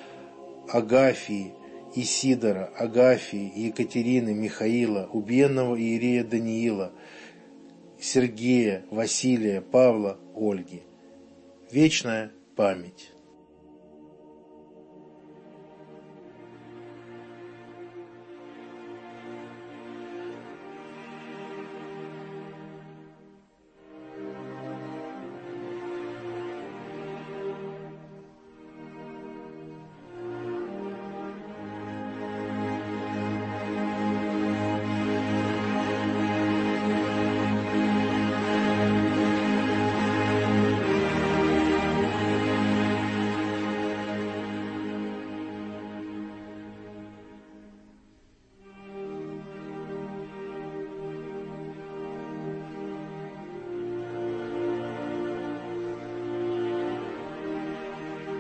Speaker 5: Агафии, Исидора, Агафии, Екатерины, Михаила, убиенного иерея Даниила, Сергея, Василия, Павла, Ольги. Вечная память.